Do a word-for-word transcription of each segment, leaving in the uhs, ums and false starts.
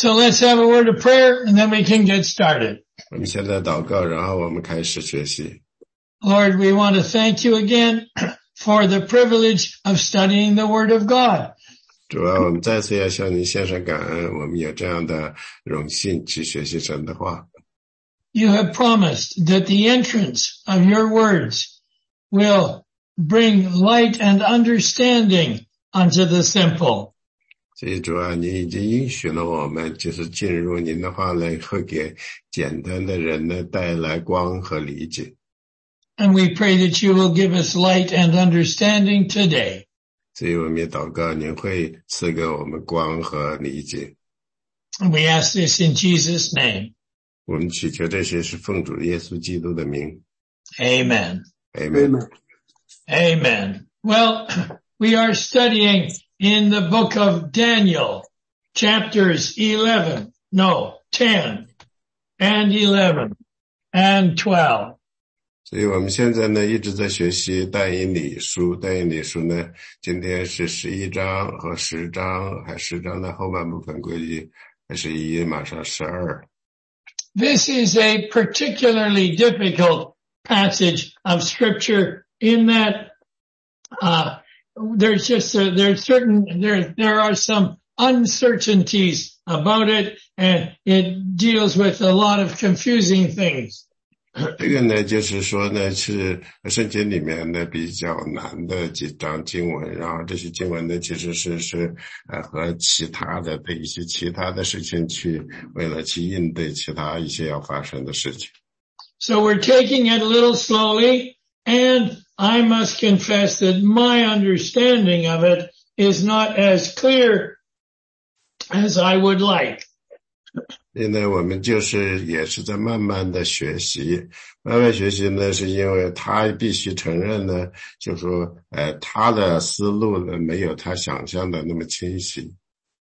So let's have a word of prayer and then we can get started. 我们现在祷告，然后我们开始学习。 Lord, we want to thank you again for the privilege of studying the Word of God. 主啊，我们再次要向您献上感恩，我们有这样的荣幸去学习神的话。 You have promised that the entrance of your words will bring light and understanding unto the simple. 所以主啊，你已经应许了我们，就是进入您的话呢，会给简单的人呢带来光和理解。 And we pray that you will give us light and understanding today. 所以我们也祷告，您会赐给我们光和理解。 And we ask this in Jesus' name. 我们祈求这些是奉主耶稣基督的名。 Amen. Amen. Amen. Well, we are studying in the book of Daniel, chapters eleven, no, ten, and eleven, and twelve. 所以我们现在呢一直在学习但以理书，但以理书呢，今天是十一章和十章，还十章的后半部分，估计还是一，马上十二。 This is a particularly difficult passage of scripture in that, uh, there's just, a, there's certain, there, there are some uncertainties about it and it deals with a lot of confusing things. 这个呢，就是说呢，是圣经里面呢比较难的几章经文，然后这些经文呢，其实是是呃和其他的的一些其他的事情去为了去应对其他一些要发生的事情。 So we're taking it a little slowly, and I must confess that my understanding of it is not as clear as I would like. 现在我们就是也是在慢慢的学习，慢慢学习呢，是因为他必须承认呢，就说，呃，他的思路呢没有他想象的那么清晰。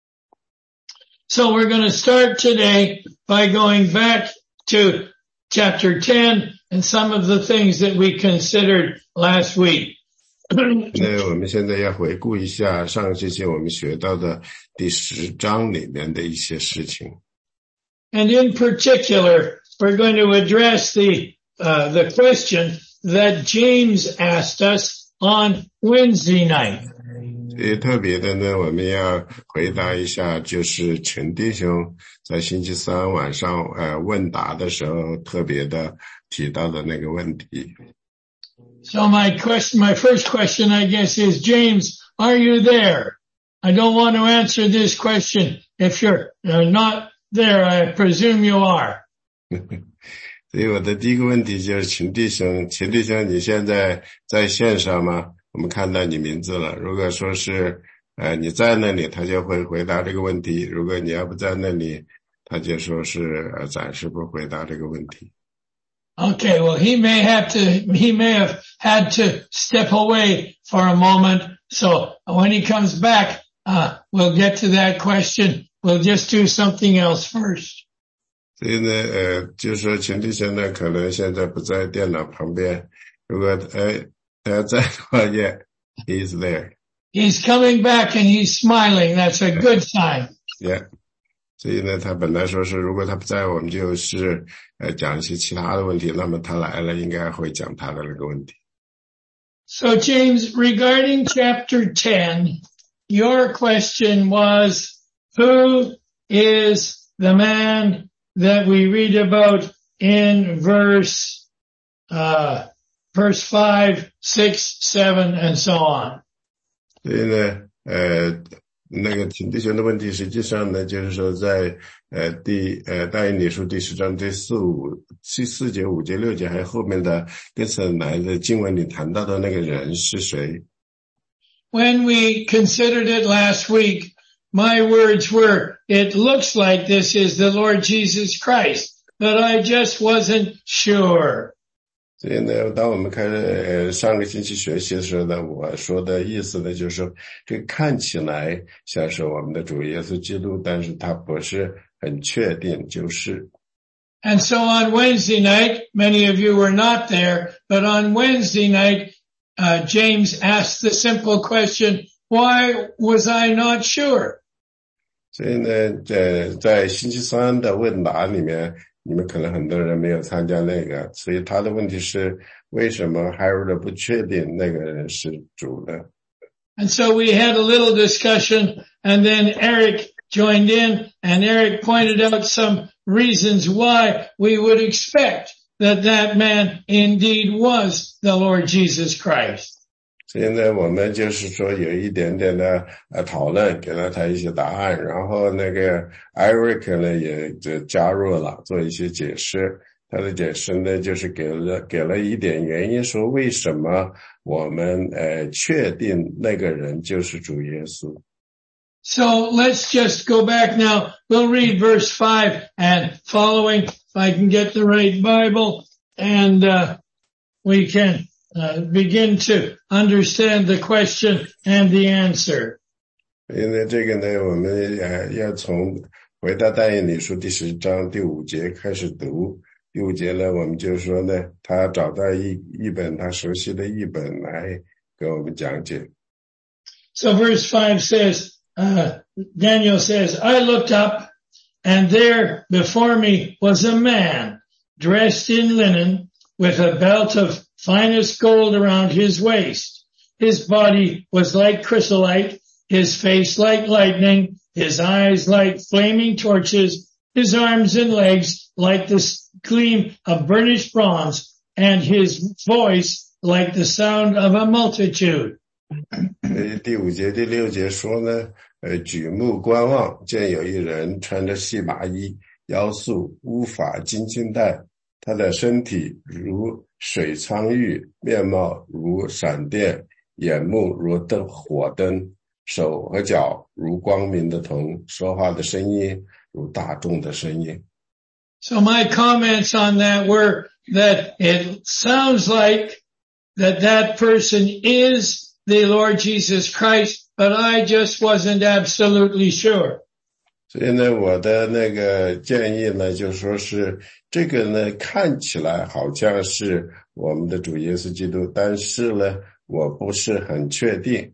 So we're going to start today by going back to chapter ten and some of the things that we considered last week. 那我们现在要回顾一下上个星期我们学到的第十章里面的一些事情。 And in particular, we're going to address the, uh, the question that James asked us on Wednesday night. 所以特别的呢，我们要回答一下，就是陈弟兄在星期三晚上呃问答的时候特别的提到的那个问题。 So my question, my first question, I guess, is, James, are you there? I don't want to answer this question if you're uh, not there. I presume you are. 所以我的第一个问题就是秦弟兄，秦弟兄你现在在线上吗？我们看到你名字了，如果说是呃你在那里，他就会回答这个问题，如果你要不在那里，他就说是呃暂时不回答这个问题。 Okay, well, he may have to, he may have had to step away for a moment. So when he comes back, uh, we'll get to that question. We'll just do something else first. 所以呢，呃，就是说秦弟兄呢，可能现在不在电脑旁边，如果呃他在的话 ，yeah, he's there. He's coming back and he's smiling. That's a good sign. Yeah. 所以呢，他本来说是如果他不在，我们就是呃讲一些其他的问题，那么他来了，应该会讲他的那个问题。 So James, regarding chapter ten, your question was, who is the man that we read about in verse, uh, verse five, six, seven, and so on? 所以呢，呃，那个秦弟兄的问题，实际上呢，就是说在呃第呃但以理书第十章第四五第四节五节六节还有后面的跟神来的经文里谈到的那个人是谁？ When we considered it last week, my words were, it looks like this is the Lord Jesus Christ, but I just wasn't sure. 所以呢，当我们开始呃上个星期学习的时候呢，我说的意思呢，就是说这看起来像是我们的主耶稣基督，但是他不是很确定就是。 And so on Wednesday night, many of you were not there, but on Wednesday night, uh, James asked the simple question, why was I not sure? 所以呢，在在星期三的问答里面，你们可能很多人没有参加那个，所以他的问题是为什么 Harold 不确定那个人是主呢？ And so we had a little discussion, and then Eric joined in, and Eric pointed out some reasons why we would expect that that man indeed was the Lord Jesus Christ. 所以呢，我们就是说有一点点的呃讨论，给了他一些答案，然后那个 Eric 呢也就加入了做一些解释。他的解释呢就是给了给了一点原因，说为什么我们呃确定那个人就是主耶稣。 So let's just go back now. We'll read verse five and following, if I can get the right Bible, and uh, we can uh, begin to understand the question and the answer. 因为这个呢，我们呃要从回答但以理书第十章第五节开始读。第五节呢，我们就说呢，他找到一一本他熟悉的译本来给我们讲解。 So verse five says, uh, Daniel says, I looked up, and there before me was a man dressed in linen with a belt of finest gold around his waist. His body was like chrysolite, his face like lightning, his eyes like flaming torches, his arms and legs like the gleam of burnished bronze, and his voice like the sound of a multitude. 第五节第六节说呢，呃，举目观望，见有一人穿着细麻衣，腰束乌发金金带，他的身体如水苍玉，面貌如闪电，眼目如灯火灯，手和脚如光明的铜，说话的声音如大众的声音。 So my comments on that were that it sounds like that that person is the Lord Jesus Christ, but I just wasn't absolutely sure. 所以呢，我的那个建议呢，就说是这个呢，看起来好像是我们的主耶稣基督，但是呢，我不是很确定。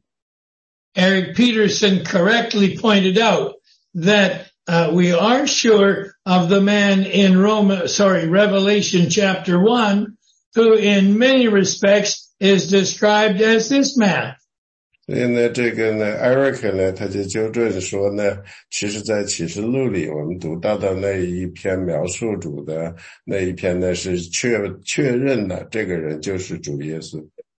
Eric Peterson correctly pointed out that uh, we are sure of the man in Rome, sorry, Revelation chapter one, who in many respects is described as this man. 所以呢，这个呢 ，Eric 呢，他就纠正说呢，其实在启示录里，我们读到的那一篇描述主的那一篇呢，是确确认了这个人就是主耶稣。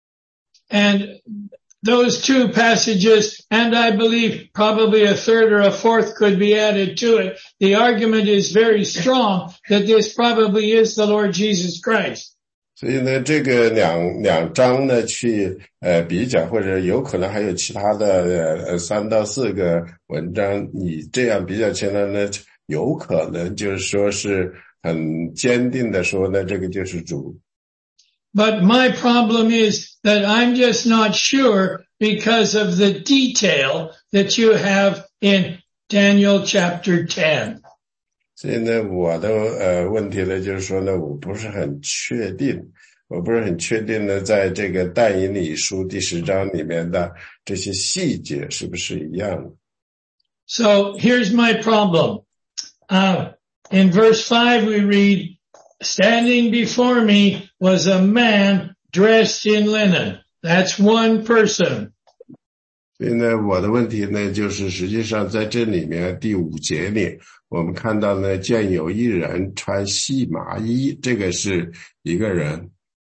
And those two passages, and I believe probably a third or a fourth could be added to it, the argument is very strong that this probably is the Lord Jesus Christ. 所以呢，这个两两章呢去呃比较，或者有可能还有其他的呃三到四个文章，你这样比较起来呢，有可能就是说是很坚定的说呢，这个就是主。 But my problem is that I'm just not sure because of the detail that you have in Daniel chapter ten. 所以呢，我的呃问题呢，就是说呢，我不是很确定，我不是很确定呢，在这个但以理书第十章里面的这些细节是不是一样的。 So here's my problem. Uh, in verse five we read, standing before me was a man dressed in linen. That's one person. 所以呢，我的问题呢，就是实际上在这里面第五节里，我们看到呢，见有一人穿细麻衣，这个是一个人。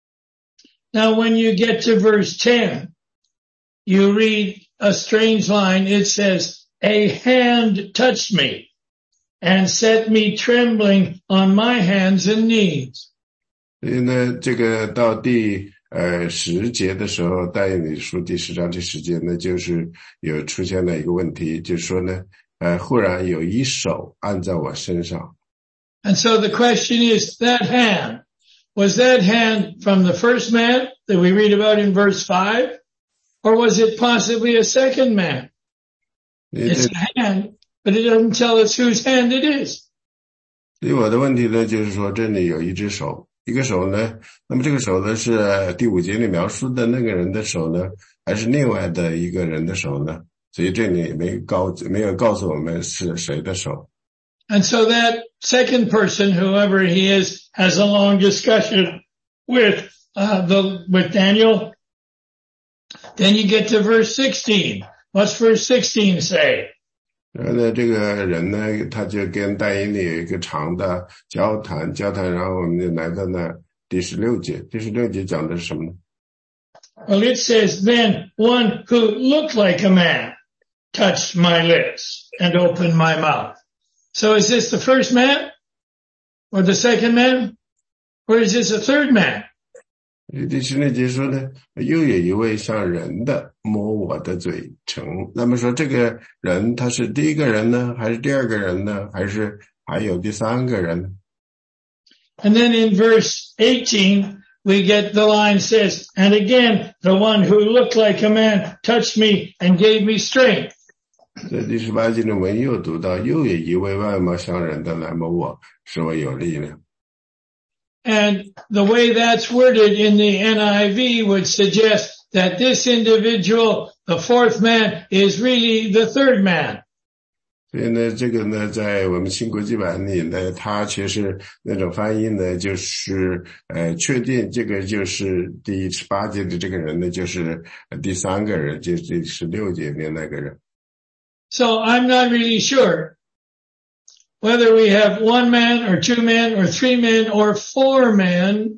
Now when you get to verse ten, you read a strange line. It says, a hand touched me and set me trembling on my hands and knees. 所以呢，这个到第呃十节的时候，但以理书第十章第十节呢，就是有出现了一个问题，就是说呢，呃，忽然有一手按在我身上。 And so the question is, that hand, was that hand from the first man that we read about in verse five? Or was it possibly a second man? It's a hand, but it doesn't tell us whose hand it is. 所以我的问题呢，就是说这里有一只手，一个手呢，那么这个手呢是第五节里描述的那个人的手呢，还是另外的一个人的手呢？ 所以这里也没告没有告诉我们是谁的手。 And so that second person, whoever he is, has a long discussion with uh, the with Daniel. Then you get to verse sixteen. What's verse sixteen say? 然后呢，这个人呢，他就跟但以理有一个长的交谈，交谈，然后我们就来到呢第十六节。第十六节讲的是什么呢？ Well, it says, then one who looked like a man touched my lips and opened my mouth. So is this the first man? Or the second man? Or is this a third man? 第十六节说呢，又有一位像人的摸我的嘴唇。那么说这个人他是第一个人呢，还是第二个人呢，还是还有第三个人呢？ And then in verse eighteen, we get the line says, and again, the one who looked like a man touched me and gave me strength. 在第十八节的文又读到，又有一位外貌像人的来摸我，使我有力量。 And the way that's worded in the N I V would suggest that this individual, the fourth man, is really the third man. 所以呢，这个呢，在我们新国际版里呢，它其实那种翻译呢，就是呃，确定这个就是第十八节的这个人呢，就是第三个人，就是第十六节里面那个人。 So I'm not really sure whether we have one man or two men or three men or four men,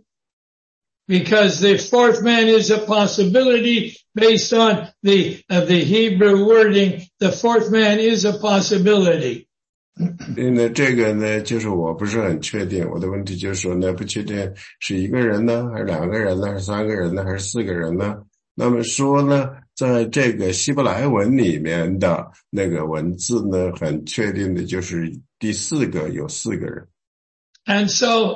because the fourth man is a possibility based on the of the Hebrew wording. The fourth man is a possibility. 所以呢，这个呢，就是我不是很确定。我的问题就是说呢，不确定是一个人呢，还是两个人呢，还是三个人呢，还是四个人呢？那么说呢，在这个希伯来文里面的那个文字呢，很确定的就是第四个有四个人。 And so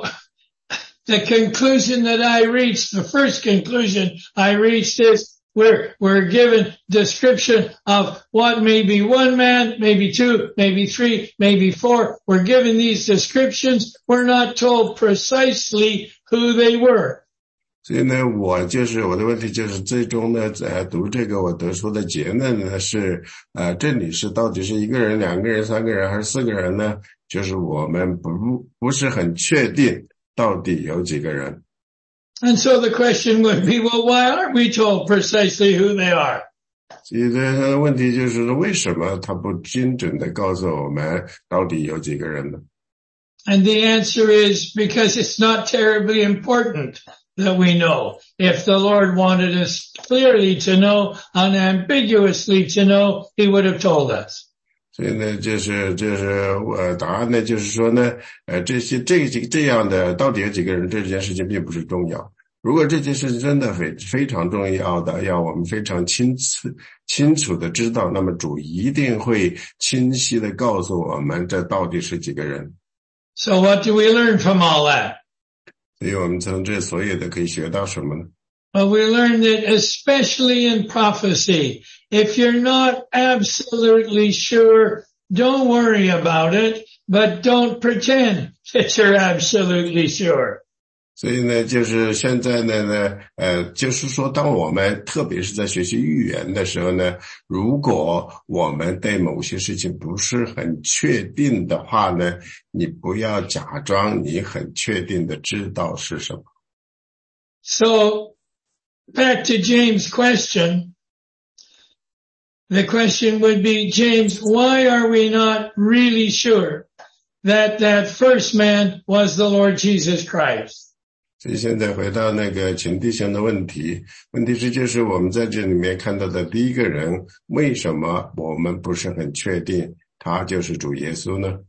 the conclusion that I reached, the first conclusion I reached is we're, we're given description of what may be one man, maybe two, maybe three, maybe four. We're given these descriptions. We're not told precisely who they were. 所以呢，我就是我的问题就是最终呢，在读这个我得出的结论呢是，呃，这里是到底是一个人、两个人、三个人还是四个人呢？就是我们不不是很确定到底有几个人。 And so the question would be, well, why aren't we told precisely who they are? 所以这问题就是为什么他不精准的告诉我们到底有几个人呢？ And the answer is because it's not terribly important that we know. If the Lord wanted us clearly to know, unambiguously to know, He would have told us. 所以呢，就是就是呃，答案呢，就是说呢，呃，这些这几这样的到底有几个人，这件事情并不是重要。如果这件事情真的非非常重要的，要我们非常清楚清楚的知道，那么主一定会清晰的告诉我们这到底是几个人。 So what do we learn from all that? 所以我们从这所有的可以学到什么呢？ Well, we learn that especially in prophecy, if you're not absolutely sure, don't worry about it, but don't pretend that you're absolutely sure. 所以呢，就是现在呢呢，呃，就是说，当我们特别是在学习预言的时候呢，如果我们对某些事情不是很确定的话呢，你不要假装你很确定的知道是什么。 So, back to James' question. The question would be, James, why are we not really sure that that first man was the Lord Jesus Christ? 所以现在回到那个秦弟兄的问题，问题是就是我们在这里面看到的第一个人，为什么我们不是很确定他就是主耶稣呢？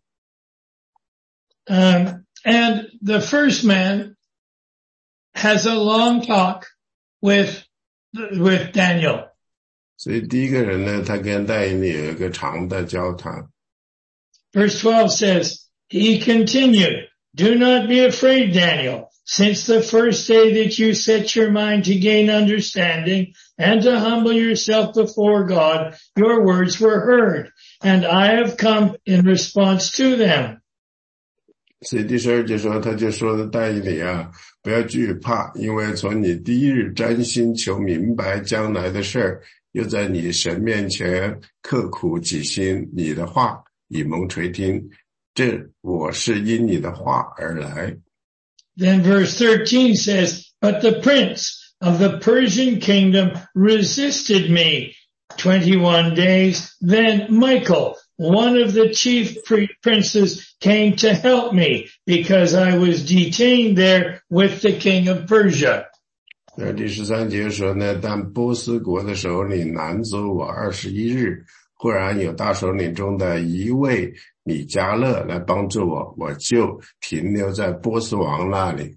Um, and the first man has a long talk with, with Daniel. 所以第一个人呢，他跟但以理有一个长的交谈。 Verse twelve says, he continued, do not be afraid, Daniel. Since the first day that you set your mind to gain understanding and to humble yourself before God, your words were heard, and I have come in response to them. 所以第十二节说，他就说但以理啊，不要惧怕，因为从你第一日专心求明白将来的事儿， 又在你神面前刻苦己心，你的话以蒙垂听，这我是因你的话而来。 Then verse thirteen says, but the prince of the Persian kingdom resisted me twenty-one days. Then Michael, one of the chief princes, came to help me because I was detained there with the king of Persia. 那第十三节说呢，但波斯国的首领拦阻我二十一日，忽然有大首领中的一位米迦勒来帮助我，我就停留在波斯王那里。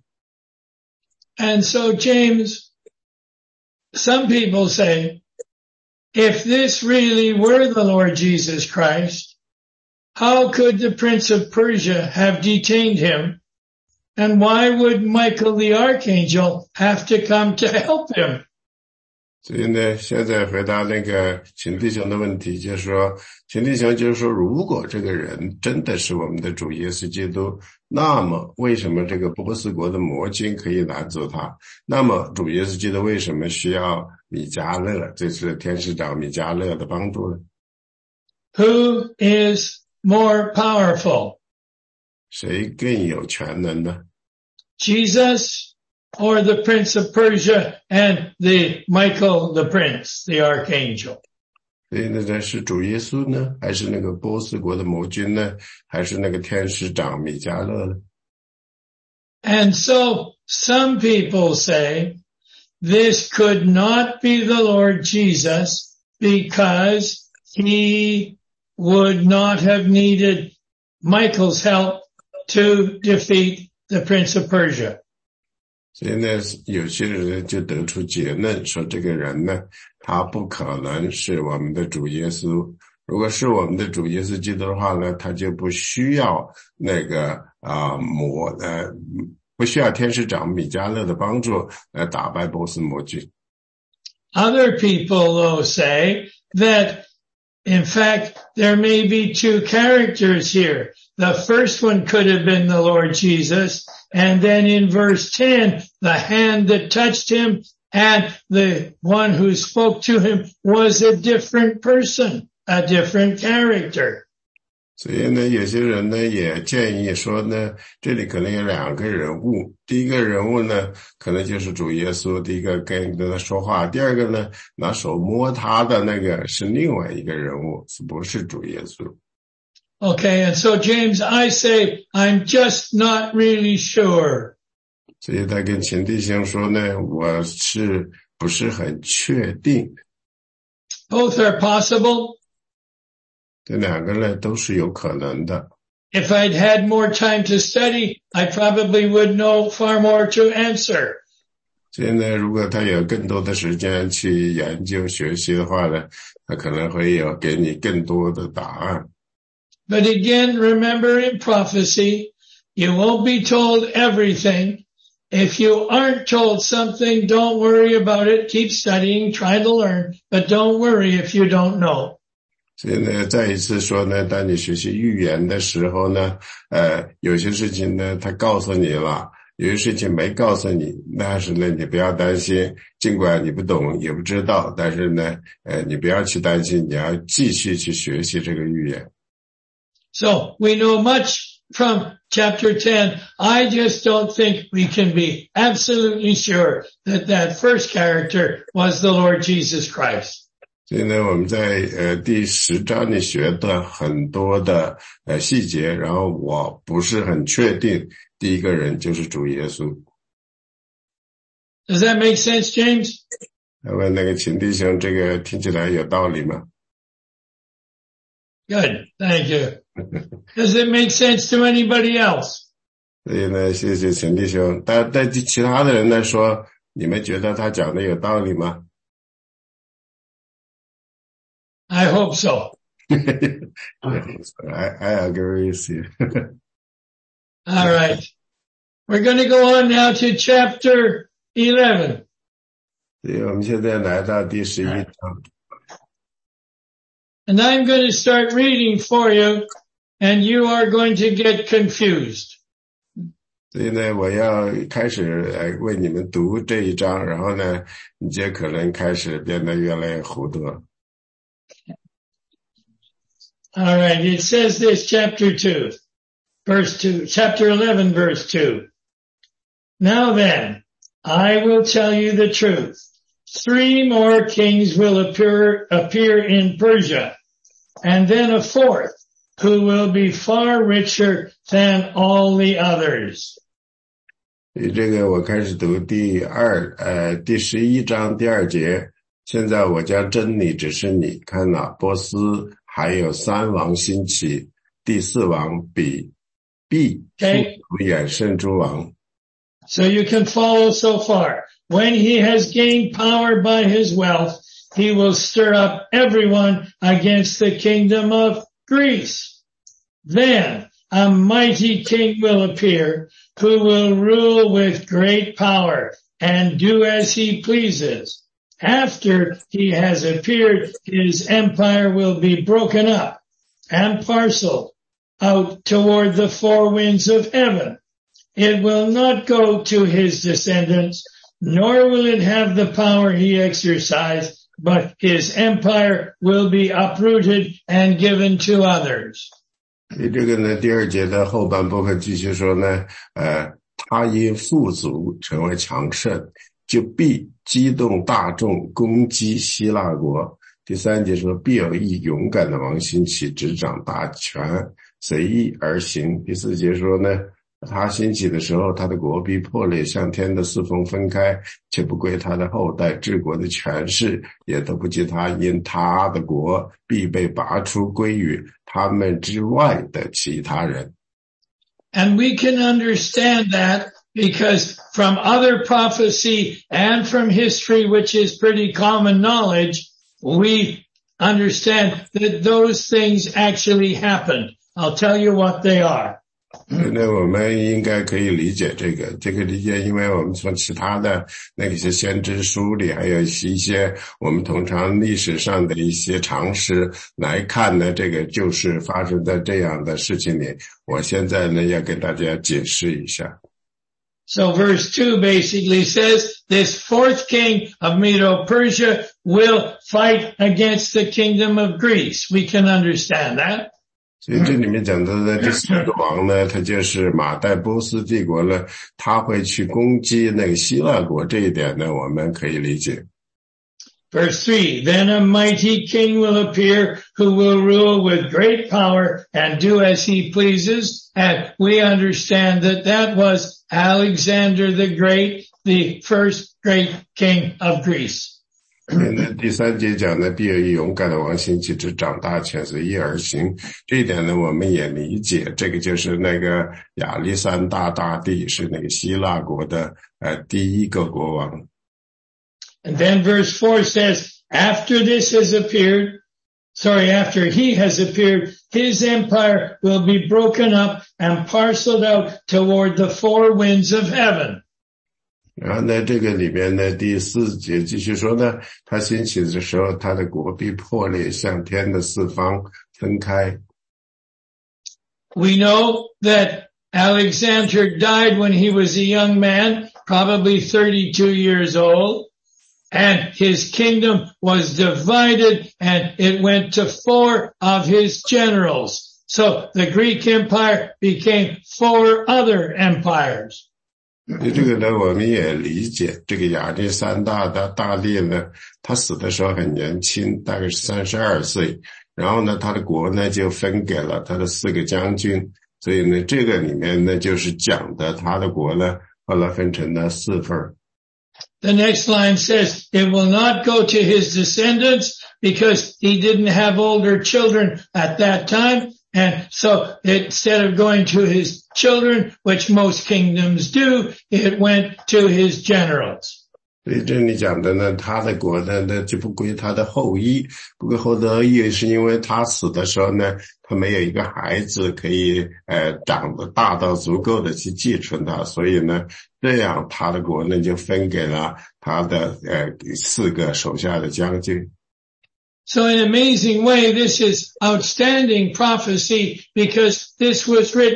And so James, some people say, if this really were the Lord Jesus Christ, how could the prince of Persia have detained him? And why would Michael the archangel have to come to help him? 所以呢，现在回答那个秦弟兄的问题，就是说，秦弟兄就是说，如果这个人真的是我们的主耶稣基督，那么为什么这个波斯国的魔君可以拦阻他？那么主耶稣基督为什么需要米迦勒，这是天使长米迦勒的帮助呢？ Who is more powerful? 谁更有权能呢？ Jesus or the prince of Persia and the Michael the prince, the archangel? 所以呢，这是主耶稣呢，还是那个波斯国的魔君呢，还是那个天使长米迦勒呢？ And so some people say this could not be the Lord Jesus because he would not have needed Michael's help to defeat the prince of Persia. 所以呢，有些人就得出结论说，这个人呢，他不可能是我们的主耶稣。如果是我们的主耶稣基督的话呢，他就不需要那个啊、呃、魔呃不需要天使长米迦勒的帮助来打败波斯魔君。 Other people though say that in fact there may be two characters here. The first one could have been the Lord Jesus, and then in verse ten, the hand that touched him and the one who spoke to him was a different person, a different character. 所以呢，有些人呢也建议说呢，这里可能有两个人物。第一个人物呢，可能就是主耶稣，第一个跟跟他说话；第二个呢，拿手摸他的那个是另外一个人物，不是主耶稣。 Okay, and so James, I say, I'm just not really sure. 所以他跟秦弟兄说呢，我是不是很确定？ Both are possible. 这两个呢都是有可能的。 If I'd had more time to study, I probably would know far more to answer. 所以呢，如果他有更多的时间去研究学习的话呢，他可能会有给你更多的答案。 But again, remember in prophecy, you won't be told everything. If you aren't told something, don't worry about it. Keep studying, try to learn, but don't worry if you don't know. 所以呢，再一次说呢，当你学习预言的时候呢，呃，有些事情呢，他告诉你了，有些事情没告诉你，但是呢，你不要担心，尽管你不懂也不知道，但是呢，呃，你不要去担心，你要继续去学习这个预言。 So we know much from chapter ten. I just don't think we can be absolutely sure that that first character was the Lord Jesus Christ. 所以呢，我们在呃第十章里学的很多的呃细节，然后我不是很确定第一个人就是主耶稣。 Does that make sense, James? 那问那个秦弟兄，这个听起来有道理吗？ Good, thank you. Does it make sense to anybody else? 所以呢，谢谢秦弟兄。但但其他的人来说，你们觉得他讲的有道理吗？ I hope so. I, I agree with you. All right. We're going to go on now to chapter eleven. 所以我们现在来到第十一章。 And I'm going to start reading for you, and you are going to get confused. 所以呢，我要开始呃为你们读这一章，然后呢，你就可能开始变得越来越糊涂。 All right, it says this, chapter two, verse two, chapter eleven, verse two. Now then, I will tell you the truth. Three more kings will appear, appear in Persia, and then a fourth, who will be far richer than all the others. 这个我开始读第二呃第十一章第二节。现在我将真理指示你，看哪，波斯还有三王兴起，第四王比必富足远胜诸王。 So you can follow so far. When he has gained power by his wealth, he will stir up everyone against the kingdom of Greece. Then a mighty king will appear, who will rule with great power and do as he pleases. After he has appeared, his empire will be broken up and parceled out toward the four winds of heaven. It will not go to his descendants, nor will it have the power he exercised, but his empire will be uprooted and given to others. 这个呢，第二节的后半部分继续说呢，呃，他因富足成为强盛，就必激动大众攻击希腊国。第三节说，必有一勇敢的王兴起，执掌大权，随意而行。第四节说呢，他兴起的时候，他的国必破裂，向天的四风分开，却不归他的后代，治国的权势也都不及他，因他的国必被拔出，归于他们之外的其他人。 And we can understand that because from other prophecy and from history, which is pretty common knowledge, we understand that those things actually happened. I'll tell you what they are. 那我们应该可以理解这个，这个理解，因为我们从其他的那些先知书里，还有一些我们通常历史上的一些常识来看呢，这个就是发生在这样的事情里。我现在呢，要跟大家解释一下。 So verse two basically says, this fourth king of Medo-Persia will fight against the kingdom of Greece. We can understand that. 所以这里面讲到的第四个王呢，他就是马代波斯帝国呢，他会去攻击那个希腊国，这一点呢，我们可以理解。 Verse three, then a mighty king will appear who will rule with great power and do as he pleases. And we understand that that was Alexander the Great, the first great king of Greece. 第三节讲的必有一勇敢的王兴起，执掌大权，随意而行。这一点呢，我们也理解，这个就是那个亚历山大大帝，是那个希腊国的呃第一个国王。 And then verse four says, after this has appeared, sorry, after he has appeared, his empire will be broken up and parceled out toward the four winds of heaven. 然后呢，这个里面呢，第四节继续说呢，他兴起的时候，他的国必破裂，向天的四方分开。 We know that Alexander died when he was a young man, probably thirty-two years old, and his kingdom was divided and it went to four of his generals. So the Greek Empire became four other empires. 这个呢，我们也理解，这个亚历山大的大帝呢，他死的时候很年轻，大概是三十二岁，然后呢，他的国呢就分给了他的四个将军，所以呢，这个里面呢就是讲的他的国呢，后来分成了四份。 The next line says, it will not go to his descendants because he didn't have older children at that time. And so instead of going to his children, which most kingdoms do, it went to his generals. 所以这里讲的呢，他的国呢，那就不归他的后裔，不归后的后裔，是因为他死的时候呢，他没有一个孩子可以呃长得大到足够的去继承他，所以呢，这样他的国呢就分给了他的呃四个手下的将军。 So in an amazing way, this is outstanding prophecy because this was written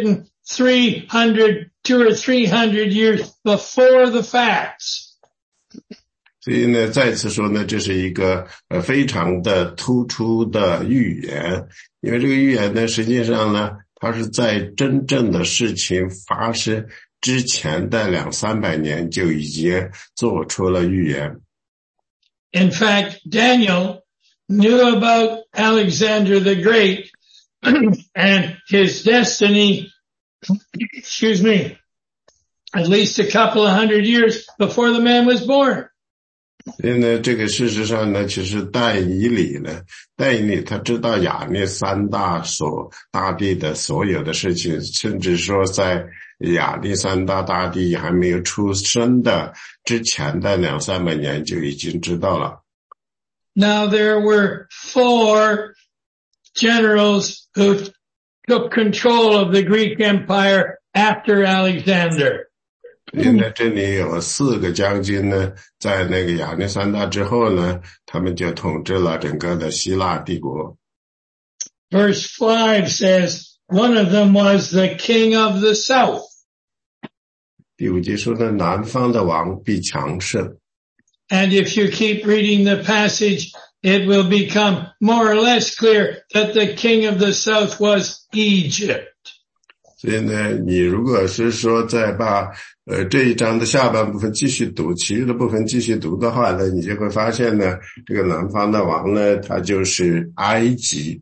three hundred, two or three hundred years before the facts. 所以呢，再次说呢，这是一个呃非常的突出的预言，因为这个预言呢，实际上呢，它是在真正的事情发生之前的两三百年就已经做出了预言。 In fact, Daniel knew about Alexander the Great and his destiny, excuse me, at least a couple of hundred years before the man was born. 所以呢，这个事实上呢，其实但以理呢，但以理他知道亚历山大所大帝的所有的事情，甚至说在亚历山大大帝还没有出生的之前的两三百年就已经知道了。 Now there were four generals who took control of the Greek Empire after Alexander. 现在这里有四个将军呢，在那个亚历山大之后呢，他们就统治了整个的希腊帝国。 Verse five says, one of them was the king of the south. 第五节说呢，南方的王必强盛。 And if you keep reading the passage, it will become more or less clear that the king of the south was Egypt. 所以呢，你如果是说再把呃这一章的下半部分继续读，其余的部分继续读的话呢，你就会发现呢，这个南方的王呢，他就是埃及。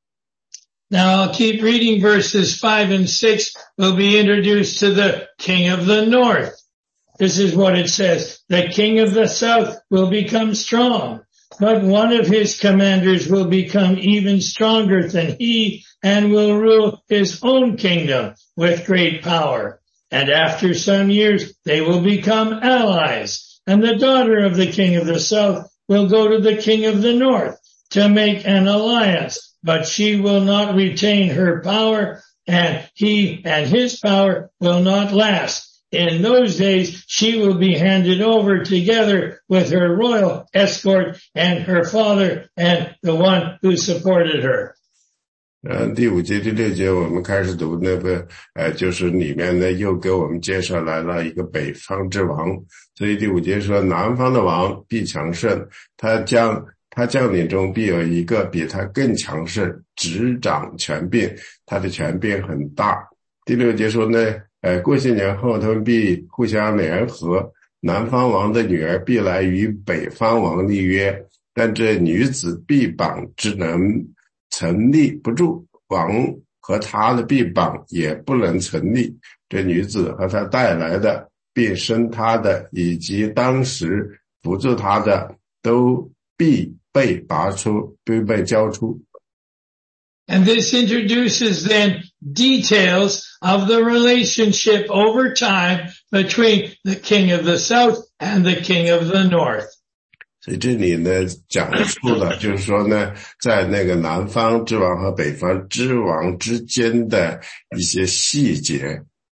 Now I'll keep reading verses five and six. We'll be introduced to the king of the north. This is what it says. The king of the south will become strong, but one of his commanders will become even stronger than he and will rule his own kingdom with great power. And after some years, they will become allies. And the daughter of the king of the south will go to the king of the north to make an alliance, but she will not retain her power, and he and his power will not last. In those days, she will be handed over together with her royal escort and her father and the one who supported her. 呃，第五节、第六节我们开始读那个，呃，就是里面呢又给我们介绍来了一个北方之王。所以第五节说，南方的王必强盛，他将他将领中必有一个比他更强盛，执掌权柄，他的权柄很大。第六节说呢，呃，过些年后他们必互相联合，南方王的女儿必来与北方王立约，但这女子臂膀只能成立不住，王和他的臂膀也不能成立，这女子和她带来的并生她的以及当时扶助她的都必被拔出，必被交出。 And this introduces then details of the relationship over time between the king of the south and the king of the north. 所以这里呢讲述了就是说呢，在那个南方之王和北方之王之间的一些细节。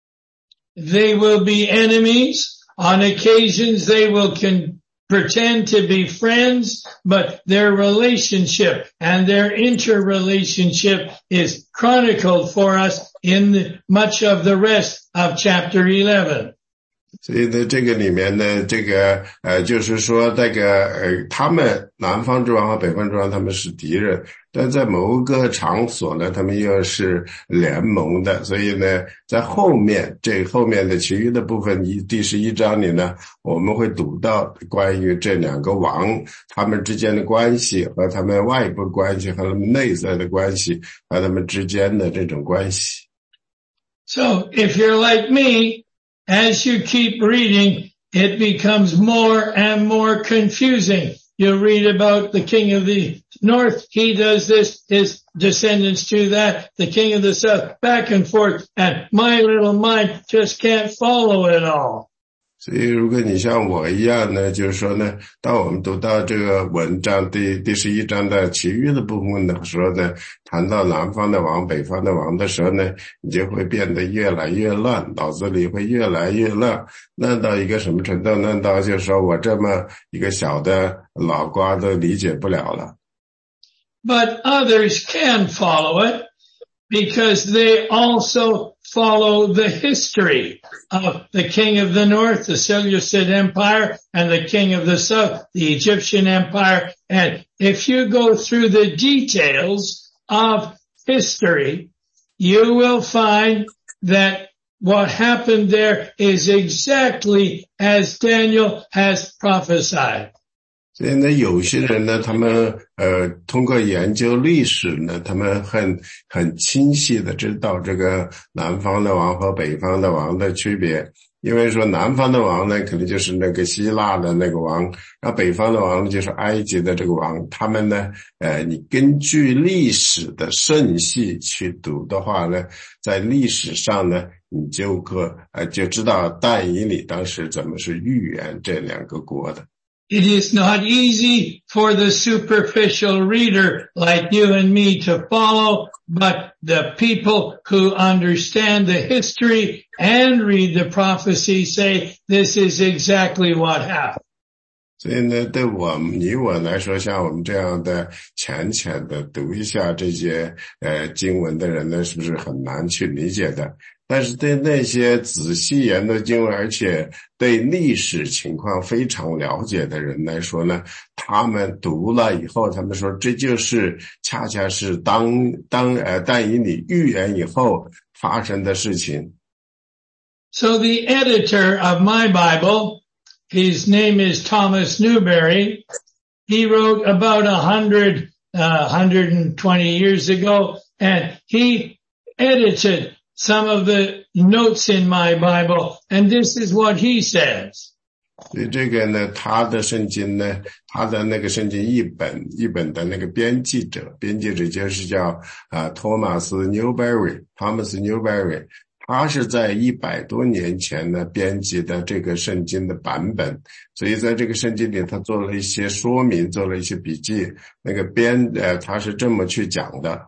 They will be enemies. On occasions they will con- pretend to be friends, but their relationship and their interrelationship is chronicled for us in the, much of the rest of chapter eleven. 所以呢，这个里面呢，这个呃，就是说这个呃，他们南方之王和北方之王他们是敌人，但在某个场所呢，他们又是联盟的。所以呢，在后面这后面的其余的部分，一第十一章里呢，我们会读到关于这两个王他们之间的关系和他们外部关系和他们内在的关系和他们之间的这种关系。 So if you're like me, as you keep reading, it becomes more and more confusing. You read about the king of the north, he does this, his descendants do that, the king of the south, back and forth, and my little mind just can't follow it all. 所以如果你像我一样呢，就是说呢，当我们读到这个文章第第十一章的其余的部分的时候呢，谈到南方的王北方的王的时候呢，你就会变得越来越乱，脑子里会越来越乱，乱到一个什么程度，乱到就是说我这么一个小的脑瓜都理解不了了。 But others can follow it because they also follow the history of the king of the north, the Seleucid Empire, and the king of the south, the Egyptian Empire. And if you go through the details of history, you will find that what happened there is exactly as Daniel has prophesied. 所以呢，有些人呢，他们呃通过研究历史呢，他们很很清晰的知道这个南方的王和北方的王的区别。因为说南方的王呢，可能就是那个希腊的那个王，然后北方的王就是埃及的这个王。他们呢，呃，你根据历史的顺序去读的话呢，在历史上呢，你就可呃就知道但以理当时怎么是预言这两个国的。 It is not easy for the superficial reader like you and me to follow, but the people who understand the history and read the prophecy say this is exactly what happened. 所以呢，对我们你我来说，像我们这样的浅浅的读一下这些呃经文的人呢，是不是很难去理解的？但是对那些仔细研读经文，而且对历史情况非常了解的人来说呢，他们读了以后，他们说这就是恰恰是当当呃但以理预言以后发生的事情。 So the editor of my Bible, his name is Thomas Newberry. He wrote about a hundred, uh, one hundred twenty years ago, and he edited some of the notes in my Bible, and this is what he says. 所以这个呢，他的圣经呢，他的那个圣经译本译本的那个编辑者，编辑者就是叫啊托马斯 Newberry Thomas Newberry， 他是在一百多年前呢编辑的这个圣经的版本，所以在这个圣经里他做了一些说明，做了一些笔记，那个编呃他是这么去讲的。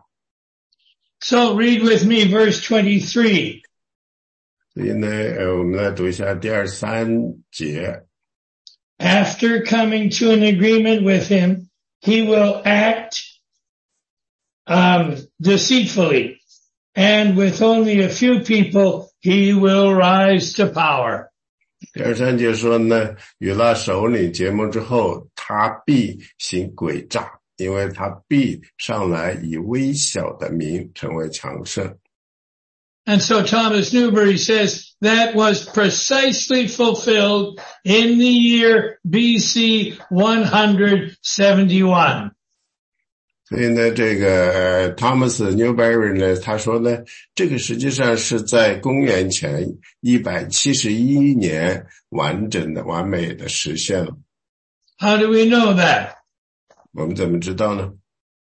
So read with me verse twenty-three. 所以呢，呃，我们来读一下第二三节。 After coming to an agreement with him, he will act um, deceitfully, and with only a few people, he will rise to power. 第二三节说呢，与那首领结盟之后，他必行诡诈。因为他必上来以微小的民成为强盛。 And so Thomas Newberry says that was precisely fulfilled in the year B C one seventy-one. 所以呢，这个呃 Thomas Newberry 呢，他说呢，这个实际上是在公元前一百七十一年完整的、完美的实现了。 How do we know that? 我们怎么知道呢？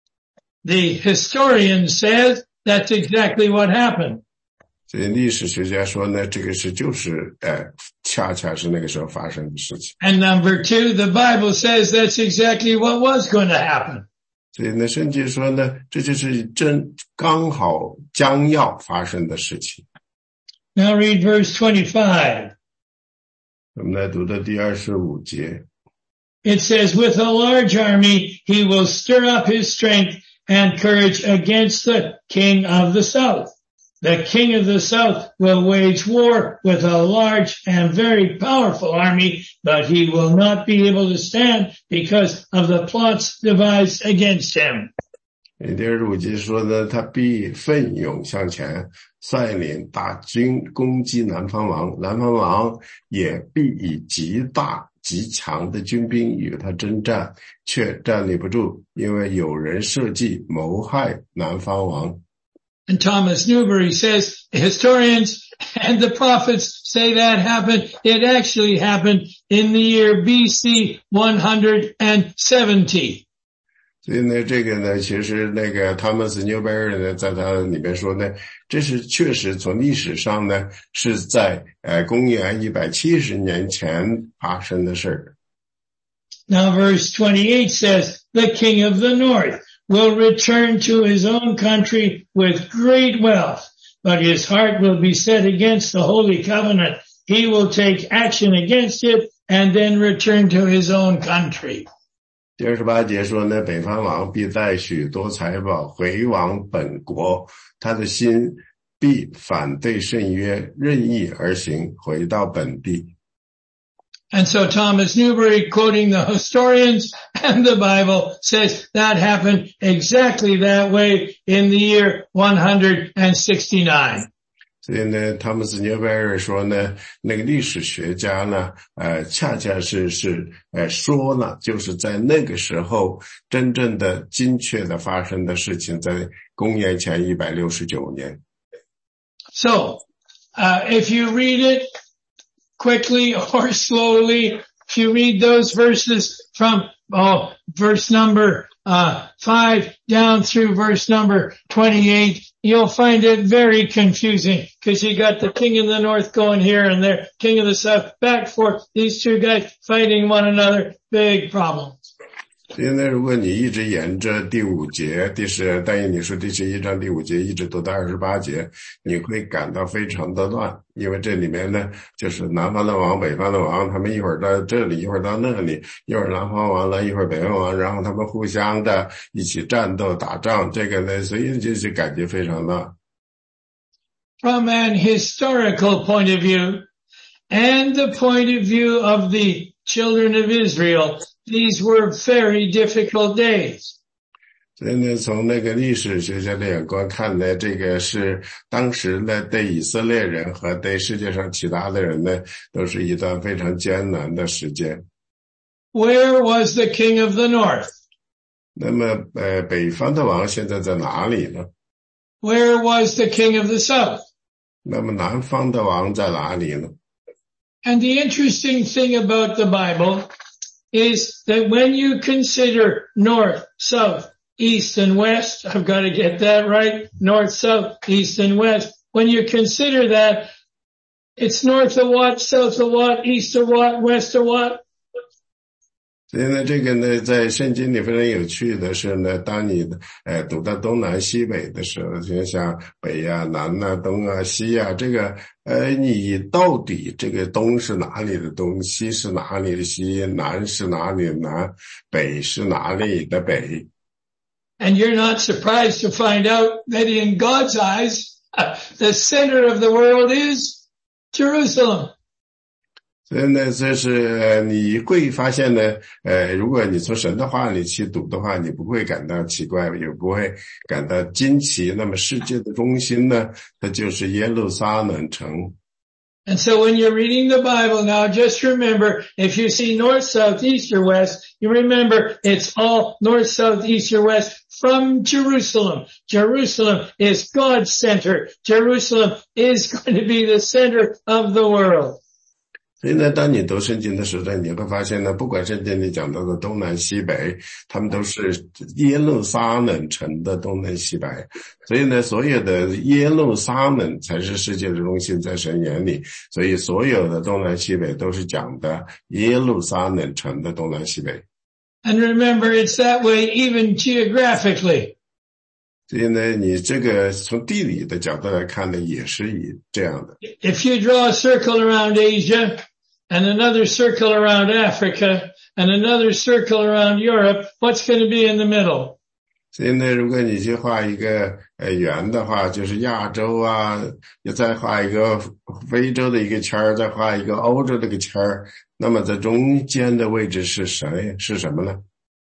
The historian says that's exactly what happened. 所以历史学家说呢，这个是就是呃，恰恰是那个时候发生的事情。 And number two, the Bible says that's exactly what was going to happen. 所以呢，圣经说呢，这就是正刚好将要发生的事情。 Now read verse twenty-five. 我们来读到第二十五节。 It says, with a large army, he will stir up his strength and courage against the king of the south. The king of the south will wage war with a large and very powerful army, but he will not be able to stand because of the plots devised against him. 第二十五节说呢，他必奋勇向前，率领大军攻击南方王，南方王也必以极大极强的军兵与他征战，却站立不住，因为有人设计谋害南方王。 And Thomas Newberry says, historians and the prophets say that happened. It actually happened in the year B C one seventy. 所以呢，这个呢，其实那个 Thomas Newberry 呢，在他里面说呢，这是确实从历史上呢，是在呃公元一百七十年前发生的事儿。 Now verse twenty-eight says, the king of the north will return to his own country with great wealth, but his heart will be set against the Holy Covenant. He will take action against it and then return to his own country. 第二十八节说呢，北方王必带许多财宝回往本国，他的心必反对圣约，任意而行，回到本地。 And so Thomas Newberry, quoting the historians and the Bible, says that happened exactly that way in the year one hundred sixty-nine. 所以呢，汤姆斯纽贝尔说呢，那个历史学家呢，呃，恰恰是是呃说了，就是在那个时候真正的精确的发生的事情，在公元前一百六十九年。 So, uh, if you read it quickly or slowly, if you read those verses from oh, verse number uh five down through verse number twenty-eight, you'll find it very confusing because you got the king of the north going here and there, king of the south, back forth, these two guys fighting one another, big problems. 现在如果你一直沿着第五节，第十但以理书第十一章第五节一直读到二十八节，你会感到非常的乱，因为这里面呢，就是南方的王、北方的王，他们一会儿到这里，一会儿到那里，一会儿南方王了，一会儿北方王，然后他们互相的一起战斗打仗，这个呢，所以就是感觉非常乱。 From an historical point of view, and the point of view of the children of Israel, these were very difficult days. 所以呢，从那个历史学家的眼光看呢，这个是当时呢对以色列人和对世界上其他的人呢，都是一段非常艰难的时间。 Where was the king of the north? 那么，呃，北方的王现在在哪里呢？ Where was the king of the south? 那么南方的王在哪里呢？ And the interesting thing about the Bible is that when you consider north, south, east, and west, I've got to get that right, north, south, east, and west. When you consider that, it's north of what, south of what, east of what, west of what? 所以呢，这个呢，在圣经里非常有趣的是呢，当你呃读到东南西北的时候，就像北啊、南啊、东啊、西啊，这个呃，你到底这个东是哪里的东，西是哪里的西，南是哪里的南，北是哪里的北？ And you're not surprised to find out that in God's eyes, uh, the center of the world is Jerusalem. 所以呢，这是你会发现呢，呃，如果你从神的话里去读的话，你不会感到奇怪，也不会感到惊奇。那么世界的中心呢，它就是耶路撒冷城。 And so when you're reading the Bible now, just remember, if you see north, south, east, or west, you remember it's all north, south, east, or west from Jerusalem. Jerusalem is God's center. Jerusalem is going to be the center of the world. 所以呢，当你读圣经的时候，你会发现呢，不管圣经里讲到的东南西北，他们都是耶路撒冷城的东南西北。所以呢，所有的耶路撒冷才是世界的中心，在神眼里。所以所有的东南西北都是讲的耶路撒冷城的东南西北。 And remember, it's that way even geographically. 所以呢，你这个从地理的角度来看呢，也是以这样的。 If you draw a circle around Asia, and another circle around Africa, and another circle around Europe, what's going to be in the middle? 所以呢，如果你去画一个呃圆的话，就是亚洲啊，又再画一个非洲的一个圈儿，再画一个欧洲的一个圈儿，那么在中间的位置是谁？是什么呢？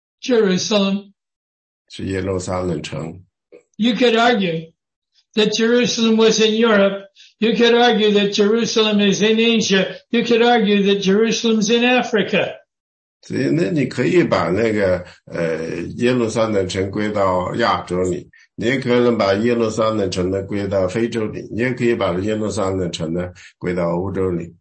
Jerusalem. 是耶路撒冷城。 You could argue that Jerusalem was in Europe. You could argue that Jerusalem is in Asia. You could argue that Jerusalem's in Africa. 所以呢，你可以把那个呃耶路撒冷城归到亚洲里，你也可能把耶路撒冷城呢归到非洲里，你也可以把耶路撒冷城呢归到欧洲里。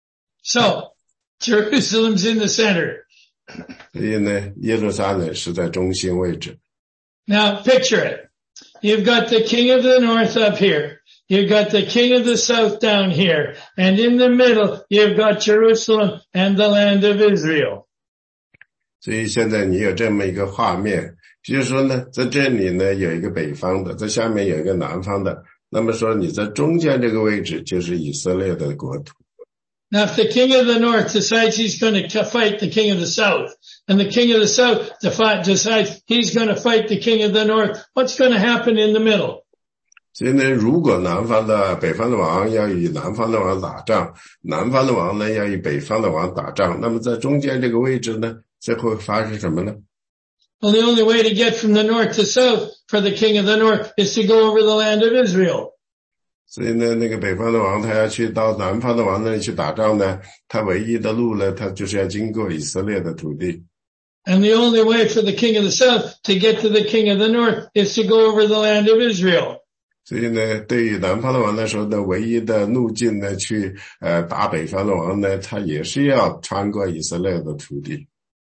So, Jerusalem's in the center. 所以呢，耶路撒冷是在中心位置。 Now, picture it. You've got the king of the north up here. You've got the king of the south down here. And in the middle, you've got Jerusalem and the land of Israel. 所以现在你有这么一个画面，就是说呢，在这里呢有一个北方的，在下面有一个南方的，那么说你在中间这个位置就是以色列的国土。 Now, if the king of the north decides he's going to fight the king of the south, and the king of the south decides he's going to fight the king of the north, what's going to happen in the middle? 所以呢，如果南方的北方的王要与南方的王打仗，南方的王呢要与北方的王打仗，那么在中间这个位置呢，最后发生什么呢？ Well, the only way to get from the north to south for the king of the north is to go over the land of Israel. 所以呢，那个北方的王他要去到南方的王那里去打仗呢，他唯一的路呢，他就是要经过以色列的土地。 And the only way for the king of the south to get to the king of the north is to go over the land of Israel. 所以呢，对于南方的王来说呢，唯一的路径呢，去呃打北方的王呢，他也是要穿过以色列的土地。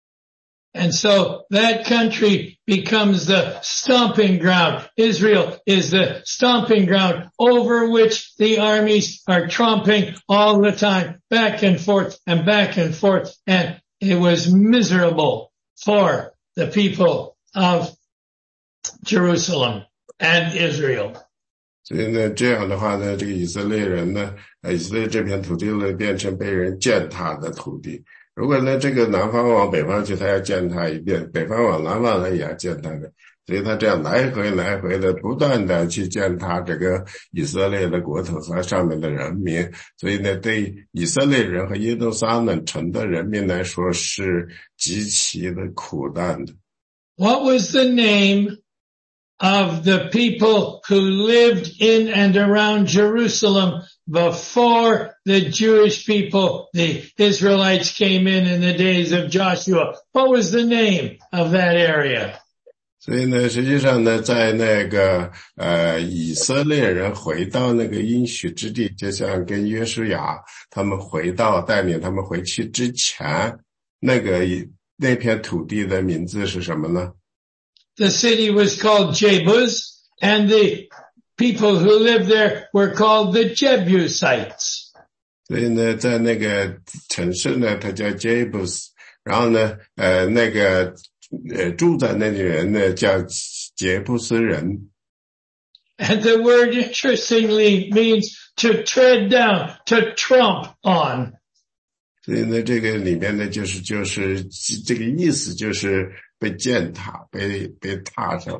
And so that country becomes the stomping ground. Israel is the stomping ground over which the armies are tromping all the time, back and forth and back and forth. And it was miserable for the people of Jerusalem and Israel. 所以呢，这样的话呢，这个以色列人呢，呃，以色列这片土地呢，变成被人践踏的土地。如果呢，这个南方往北方去，他要践踏一遍；北方往南方呢，也要践踏的。所以他这样来回来回的，不断的去践踏这个以色列的国土和上面的人民。所以呢，对以色列人和耶路撒冷城的人民来说，是极其的苦难的。 What was the name of the people who lived in and around Jerusalem before the Jewish people, the Israelites, came in in the days of Joshua? What was the name of that area? 所以呢，实际上呢，在那个呃以色列人回到那个应许之地，就像跟约书亚他们回到带领他们回去之前，那个那片土地的名字是什么呢？ The city was called Jebus, and the people who lived there were called the Jebusites. 所以呢，在那个城市呢，它叫 Jebus， 然后呢，呃，那个呃住在那里人呢叫杰布斯人。 And the word interestingly means to tread down, to tromp on. 所以呢，这个里面呢，就是就是这个意思，就是被践踏，被被踏上。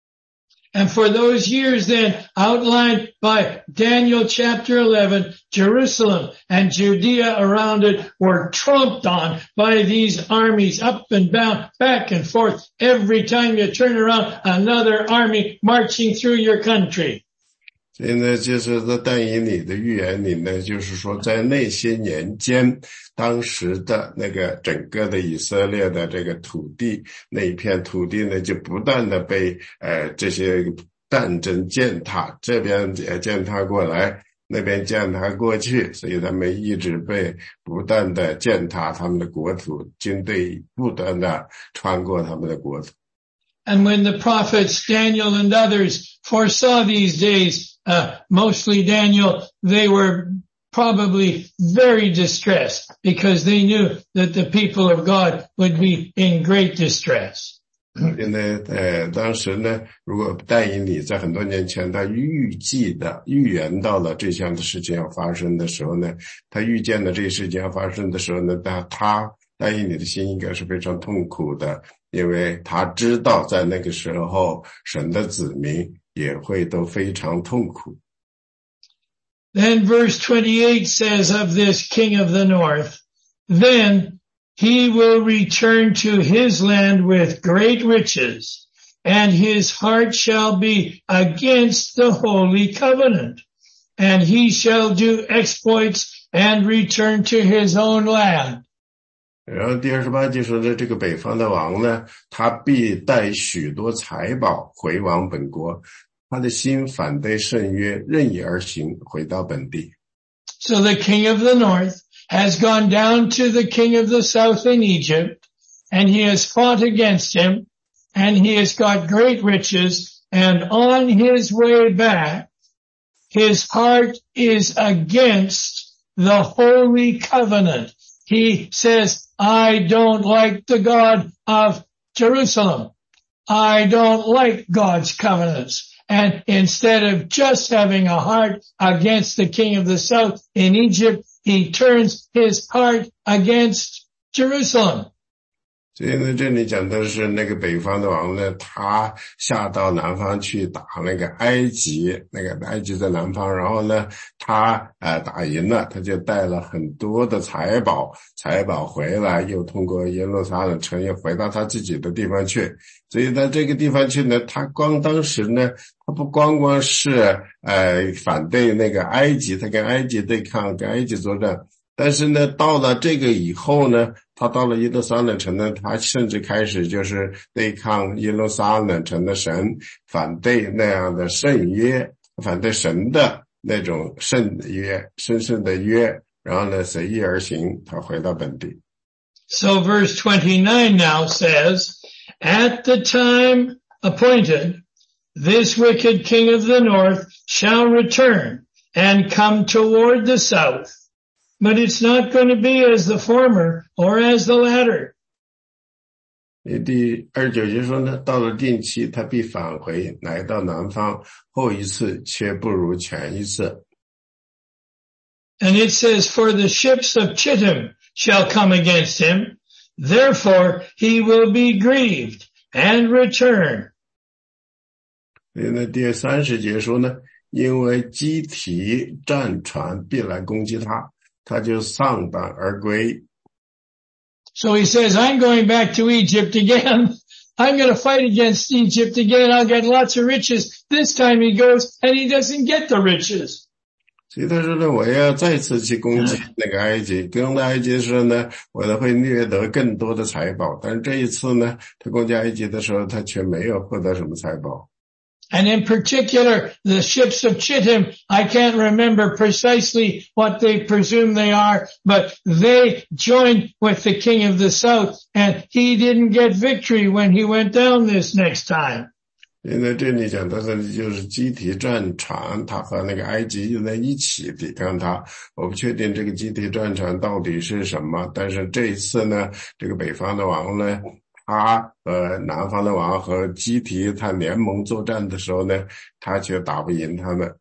And for those years then outlined by Daniel chapter eleven, Jerusalem and Judea around it were tromped on by these armies up and down, back and forth. Every time you turn around, another army marching through your country. 所以呢，就是在但以理的预言里呢，就是说在那些年间，当时的那个整个的以色列的这个土地，那一片土地呢，就不断的被呃这些战争践踏，这边也践踏过来，那边践踏过去，所以他们一直被不断的践踏他们的国土，军队不断的穿过他们的国土。 And when the prophets Daniel and others foresaw these days, uh, mostly Daniel, they were probably very distressed because they knew that the people of God would be in great distress. 因为呃，当时呢，如果但以理在很多年前他预计的、预言到了这项的事情要发生的时候呢，他预见了这个事情要发生的时候呢，他他但以理的心应该是非常痛苦的。因为他知道在那个时候神的子民也会都非常痛苦。 Then verse twenty-eight says of this king of the north, then he will return to his land with great riches, and his heart shall be against the holy covenant, and he shall do exploits and return to his own land. 然后第二十八节说的这个北方的王呢，他必带许多财宝回往本国，他的心反对圣约，任意而行，回到本地。 So the king of the north has gone down to the king of the south in Egypt, and he has fought against him, and he has got great riches, and on his way back, his heart is against the holy covenant. He says, I don't like the God of Jerusalem. I don't like God's covenants. And instead of just having a heart against the king of the south in Egypt, he turns his heart against Jerusalem. 所以呢，这里讲的是那个北方的王呢，他下到南方去打那个埃及，那个埃及在南方，然后呢，他呃打赢了，他就带了很多的财宝，财宝回来，又通过耶路撒冷城又回到他自己的地方去。所以在这个地方去呢，他光当时呢，他不光光是呃反对那个埃及，他跟埃及对抗，跟埃及作战。但是呢，到了这个以后呢，他到了耶路撒冷城呢，他甚至开始就是对抗耶路撒冷城的神，反对那样的圣约，反对神的那种圣约，神圣的约，然后呢，随意而行，他回到本地。 So verse twenty-nine now says, at the time appointed, this wicked king of the north shall return and come toward the south.But it's not going to be as the former or as the latter. 第二十九节说呢，到了定期，他必返回，来到南方，后一次却不如前一次。 And it says, for the ships of Chittim shall come against him, therefore he will be grieved and return. 所以呢，第三十节说呢，因为基提战船必来攻击他。他就丧胆而归。 So he says, I'm going back to Egypt again. I'm going to fight against Egypt again. I'll get lots of riches. This time he goes and he doesn't get the riches. 所以他说呢，我要再次去攻击那个埃及，攻击埃及的时候呢，我会掠得更多的财宝。但是这一次呢，他攻击埃及的时候，他却没有获得什么财宝。 And in particular, the ships of Chittim, I can't remember precisely what they presume they are, but they joined with the king of the south, and he didn't get victory when he went down this next time. 现在这里讲到的就是基提战船，他和那个埃及又在一起抵抗他。我不确定这个基提战船到底是什么，但是这一次呢，这个北方的王呢，他和南方的王和基提他联盟作战的时候呢，他却打不赢他们。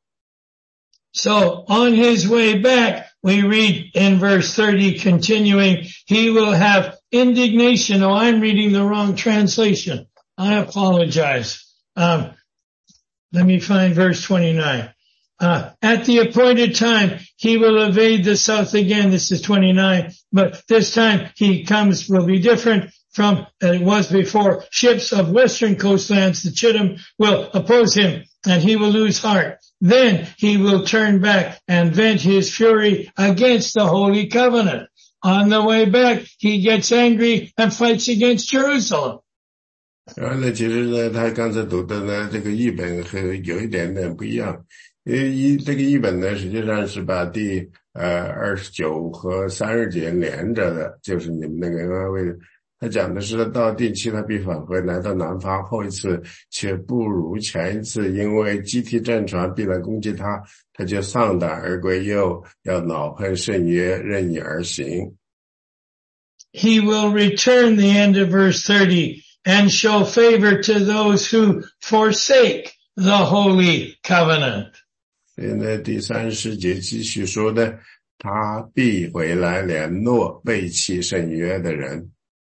So on his way back, we read in verse thirty, continuing, he will have indignation. Oh, I'm reading the wrong translation. I apologize. Um, let me find verse twenty-nine. Uh, at the appointed time, he will evade the south again. This is twenty-nine, but this time he comes will be different from it was before. Ships of western coastlands, the Chittim, will oppose him, and he will lose heart. Then he will turn back and vent his fury against the Holy Covenant. On the way back, he gets angry and fights against Jerusalem. 然后呢，其实呢，他刚才读的呢，这个译本和有一点点不一样。因为一这个译本呢，实际上是把第呃二十九和三十节连着的，就是你们那个位置。他讲的是到第七他必返回，来到南方，后一次却不如前一次，因为基提战船必来攻击他，他就丧胆而归，又要恼恨圣约，任意而行。 He will return, the end of verse thirty, and show favor to those who forsake the Holy Covenant. 现在第三十节继续说呢，他必回来联络背弃圣约的人。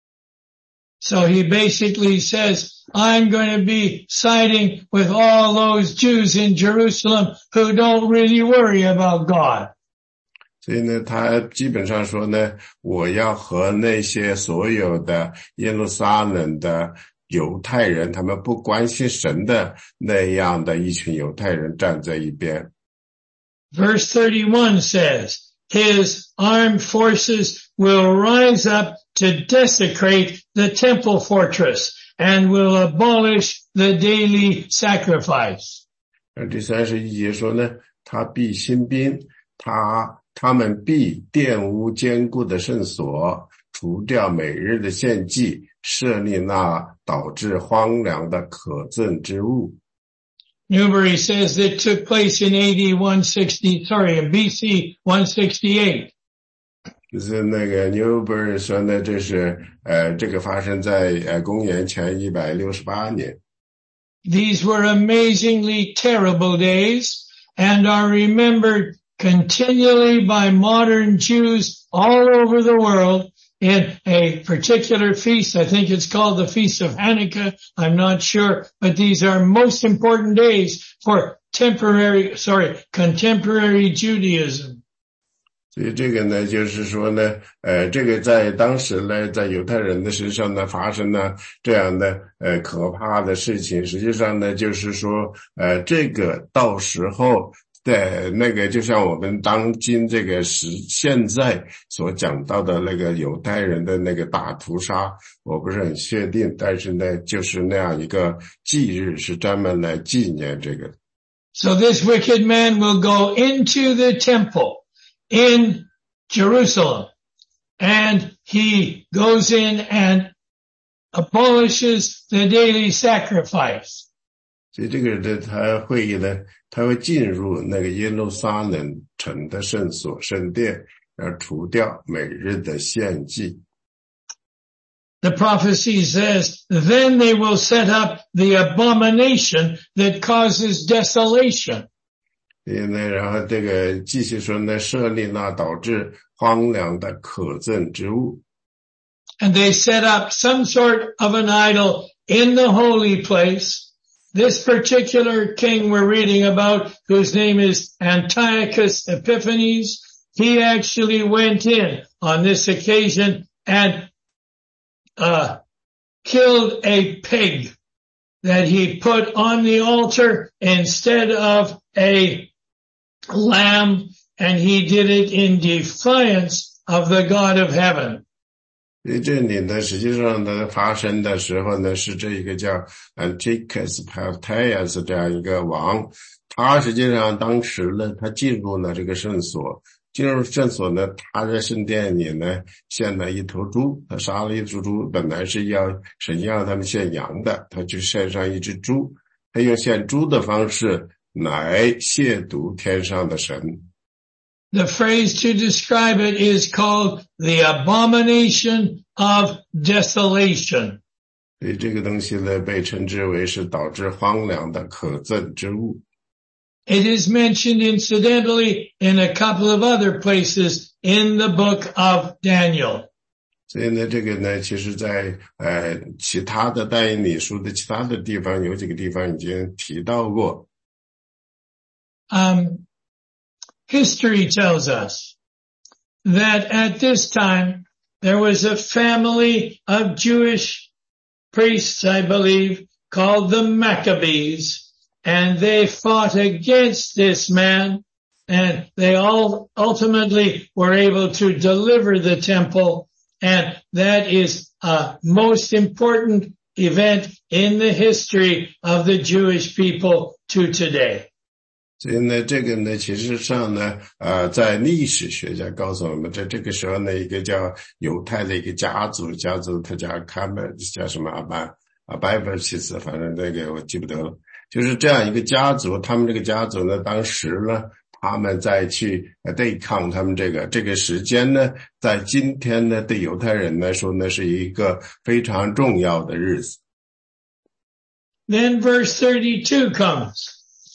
So he basically says, I'm going to be siding with all those Jews in Jerusalem who don't really worry about God. 所以呢，他基本上说呢，我要和那些所有的耶路撒冷的犹太人，他们不关心神的那样的一群犹太人站在一边。 Verse thirty-one says, his armed forces will rise up to desecrate the temple fortress and will abolish the daily sacrifice. 而第三十一节说呢，他必兴兵，他他们必玷污坚固的圣所，除掉每日的献祭，设立那导致荒凉的可憎之物。 Newbury says it took place in A D one sixty, sorry, in B C one sixty-eight. 就是那个 Newbury 说呢，这是呃这个发生在呃公元前一百六十八年。 These were amazingly terrible days and are remembered continually by modern Jews all over the world in a particular feast. I think it's called the Feast of Hanukkah. I'm not sure, but these are most important days for temporary, sorry, contemporary Judaism. 所以这个呢，就是说呢，呃，这个在当时呢，在犹太人的身上呢，发生了这样的呃可怕的事情。实际上呢，就是说，呃，这个到时候的那个，就像我们当今这个时现在所讲到的那个犹太人的那个大屠杀，我不是很确定，但是呢，就是那样一个忌日，是专门来纪念这个。 So this wicked man will go into the temple in Jerusalem, and he goes in and abolishes the daily sacrifice. 所以这个人呢，他会呢，他会进入那个耶路撒冷城的圣所圣殿，而除掉每日的献祭。 The prophecy says, then they will set up the abomination that causes desolation. 所以呢，然后这个继续说呢，设立那导致荒凉的可憎之物。 And they set up some sort of an idol in the holy place. This particular king we're reading about, whose name is Antiochus Epiphanes, he actually went in on this occasion and uh killed a pig that he put on the altar instead of a lamb, and he did it in defiance of the God of heaven. 所以这里呢，实际上呢，发生的时候呢，是这一个叫 Antiochus Epiphanes 这样一个王，他实际上当时呢，他进入了这个圣所，进入圣所呢，他在圣殿里呢献了一头猪，他杀了一头猪，本来是要神要他们献羊的，他就献上一只猪，他用献猪的方式来亵渎天上的神。 The phrase to describe it is called the abomination of desolation. 所以这个东西呢，被称之为是导致荒凉的可憎之物。 It is mentioned incidentally in a couple of other places in the book of Daniel. 所以呢，这个呢，其实在呃其他的但以理书的其他的地方，有几个地方已经提到过。 Um, history tells us that at this time there was a family of Jewish priests, I believe, called the Maccabees, and they fought against this man, and they all ultimately were able to deliver the temple, and that is a most important event in the history of the Jewish people to today. 所以呢，这个呢，其实上呢，呃，在历史学家告诉我们，在这个时候呢，一个叫犹太的一个家族，家族他叫卡门，叫什么阿巴阿巴伯其实反正这个我记不得了，就是这样一个家族，他们这个家族呢，当时呢，他们在去对抗他们这个这个时间呢，在今天呢，对犹太人来说呢，是一个非常重要的日子。 Then verse thirty-two comes.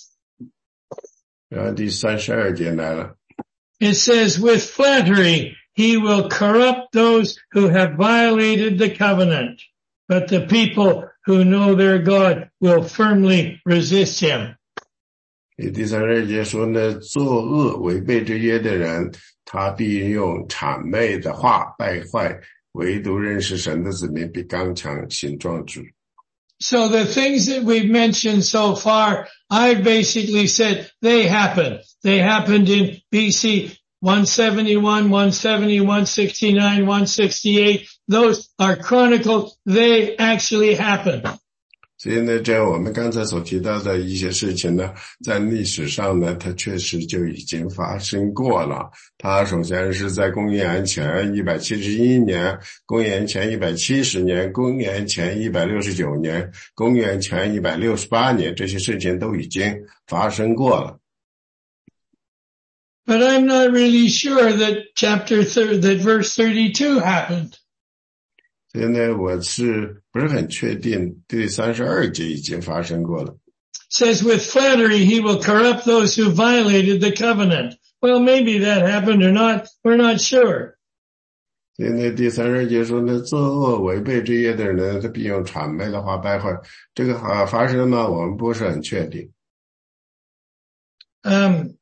然后第三十二节来了。 It says, with flattery, he will corrupt those who have violated the covenant, but the people who know their God will firmly resist him. 第三十二节说呢，作恶违背之约的人，他必用谄媚的话败坏，唯独认识神的子民必刚强行壮志。 So the things that we've mentioned so far, I've basically said they happened. They happened in B C one seventy-one, one seventy, one sixty-nine, one sixty-eight. Those are chronicled. They actually happened. 所以呢，这我们刚才所提到的一些事情呢，在历史上呢，它确实就已经发生过了。它首先是在公元前一百七十一年、公元前一百七十年、公元前一百六十九年、公元前一百六十八年，这些事情都已经发生过了。 But I'm not really sure that chapter thirty, that verse thirty-two happened. 所以呢，我是不是很确定第三十二节已经发生过了。 Says with flattery he will corrupt those who violated the covenant. Well, maybe that happened or not. We're not sure. 所以呢，第三十节说呢，作恶违背这些的人呢，他必用谄媚的话败坏。这个啊发生吗？我们不是很确定。 Um,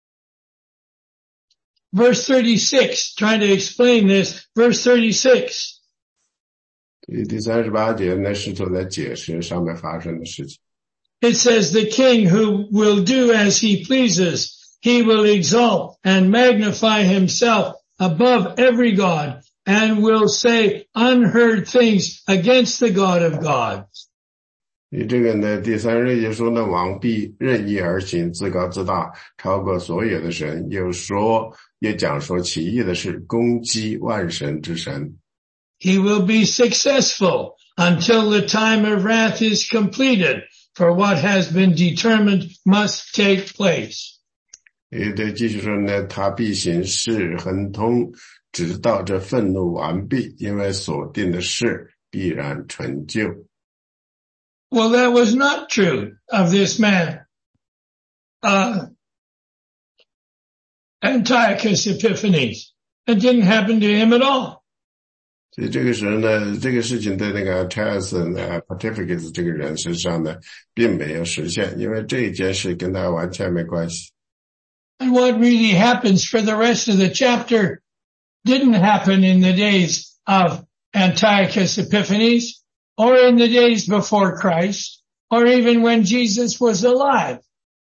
verse thirty-six, trying to explain this, verse thirty-six. 第三十八节呢，试图在解释上面发生的事情。 It says, the king who will do as he pleases, he will exalt and magnify himself above every god, and will say unheard things against the God of gods. 你这个呢，第三十节说呢，王必任意而行，自高自大，超过所有的神，又说，也讲说奇异的事，攻击万神之神。 He will be successful until the time of wrath is completed, for what has been determined must take place. 也对，继续说呢，他必行事亨通，直到这愤怒完毕，因为所定的事必然成就。 Well, that was not true of this man, uh, Antiochus Epiphanes. It didn't happen to him at all. 所以这个时候呢，这个事情在那个 Antiochus Epiphanes 这个人身上呢，并没有实现，因为这一件事跟他完全没关系。 And what really happens for the rest of the chapter didn't happen in the days of Antiochus Epiphanes, or in the days before Christ, or even when Jesus was alive.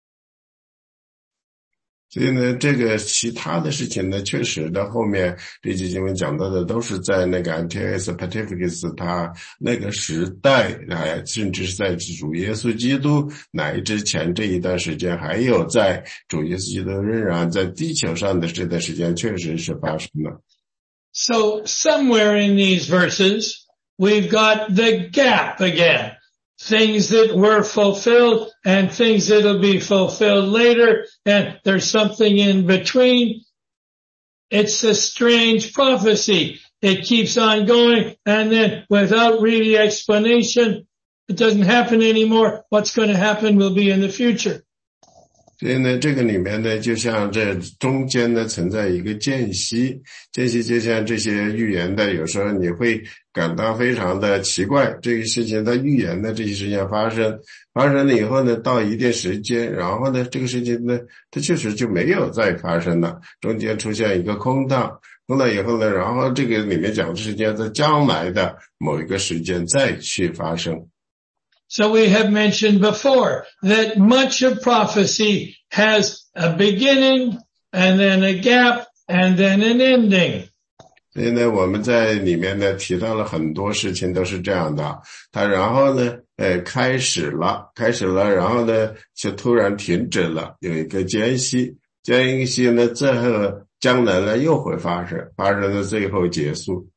所以呢，这个其他的事情呢，确实的后面这节经文讲到的都是在那个 Antiochus Epiphanes 他那个时代啊，甚至是在主耶稣基督乃之前这一段时间，还有在主耶稣基督仍然在地球上的这段时间，确实是发生了。 So somewhere in these verses, we've got the gap again. Things that were fulfilled and things that'll be fulfilled later, and there's something in between. It's a strange prophecy. It keeps on going, and then without really explanation, it doesn't happen anymore. What's going to happen will be in the future. 所以呢，这个里面呢，就像这中间呢存在一个间隙，间隙就像这些预言的，有时候你会感到非常的奇怪，这个事情它预言的这些事情发生，发生了以后呢，到一定时间，然后呢，这个事情呢，它确实就没有再发生了，中间出现一个空档，空档以后呢，然后这个里面讲的时间在将来的某一个时间再去发生。 So we have mentioned before that much of prophecy has a beginning and then a gap and then an ending. 所以呢，我们在里面呢提到了很多事情都是这样的，它然后呢，呃，开始了，开始了，然后呢就突然停止了，有一个间隙，间隙呢，最后将来呢又会发生，发生到最后结束。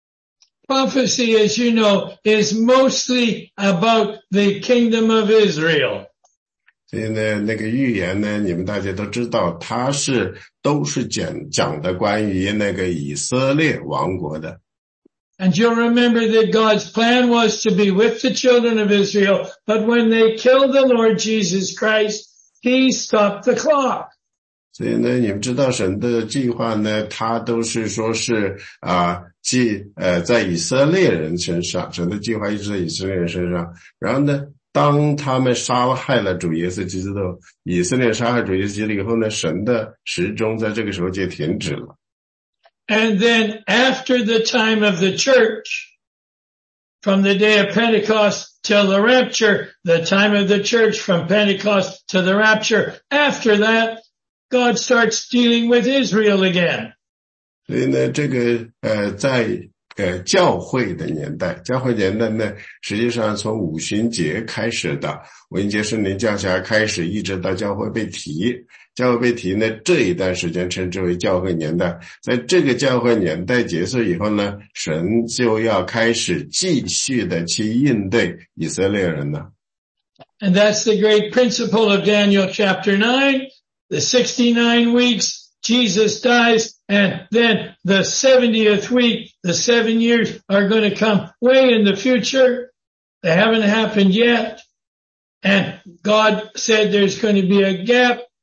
Prophecy, as you know, is mostly about the kingdom of Israel. 所以呢，那个预言呢，你们大家都知道，它是都是讲讲的关于那个以色列王国的。 And you'll remember that God's plan was to be with the children of Israel, but when they killed the Lord Jesus Christ, He stopped the clock. 所以呢，你们知道神的计划呢，它都是说是啊，即呃在以色列人身上，神的计划一直在以色列人身上。然后呢，当他们杀害了主耶稣基督，以色列杀害主耶稣基督以后呢，神的时钟在这个时候就停止了。 And then after the time of the church, from the day of Pentecost till the rapture, the time of the church from Pentecost to the rapture, after that, God starts dealing with Israel again. 所以呢，这个呃，在呃教会的年代，教会年代呢，实际上从五旬节开始的，五旬节圣灵降下开始，一直到教会被提，教会被提呢，这一段时间称之为教会年代。在这个教会年代结束以后呢，神就要开始继续的去应对以色列人了。 And that's the great principle of Daniel chapter nine. The sixty-nine weeks, Jesus dies, and then the seventieth week, the seven years are going to come way in the future. They haven't happened yet. And God said there's going to be a gap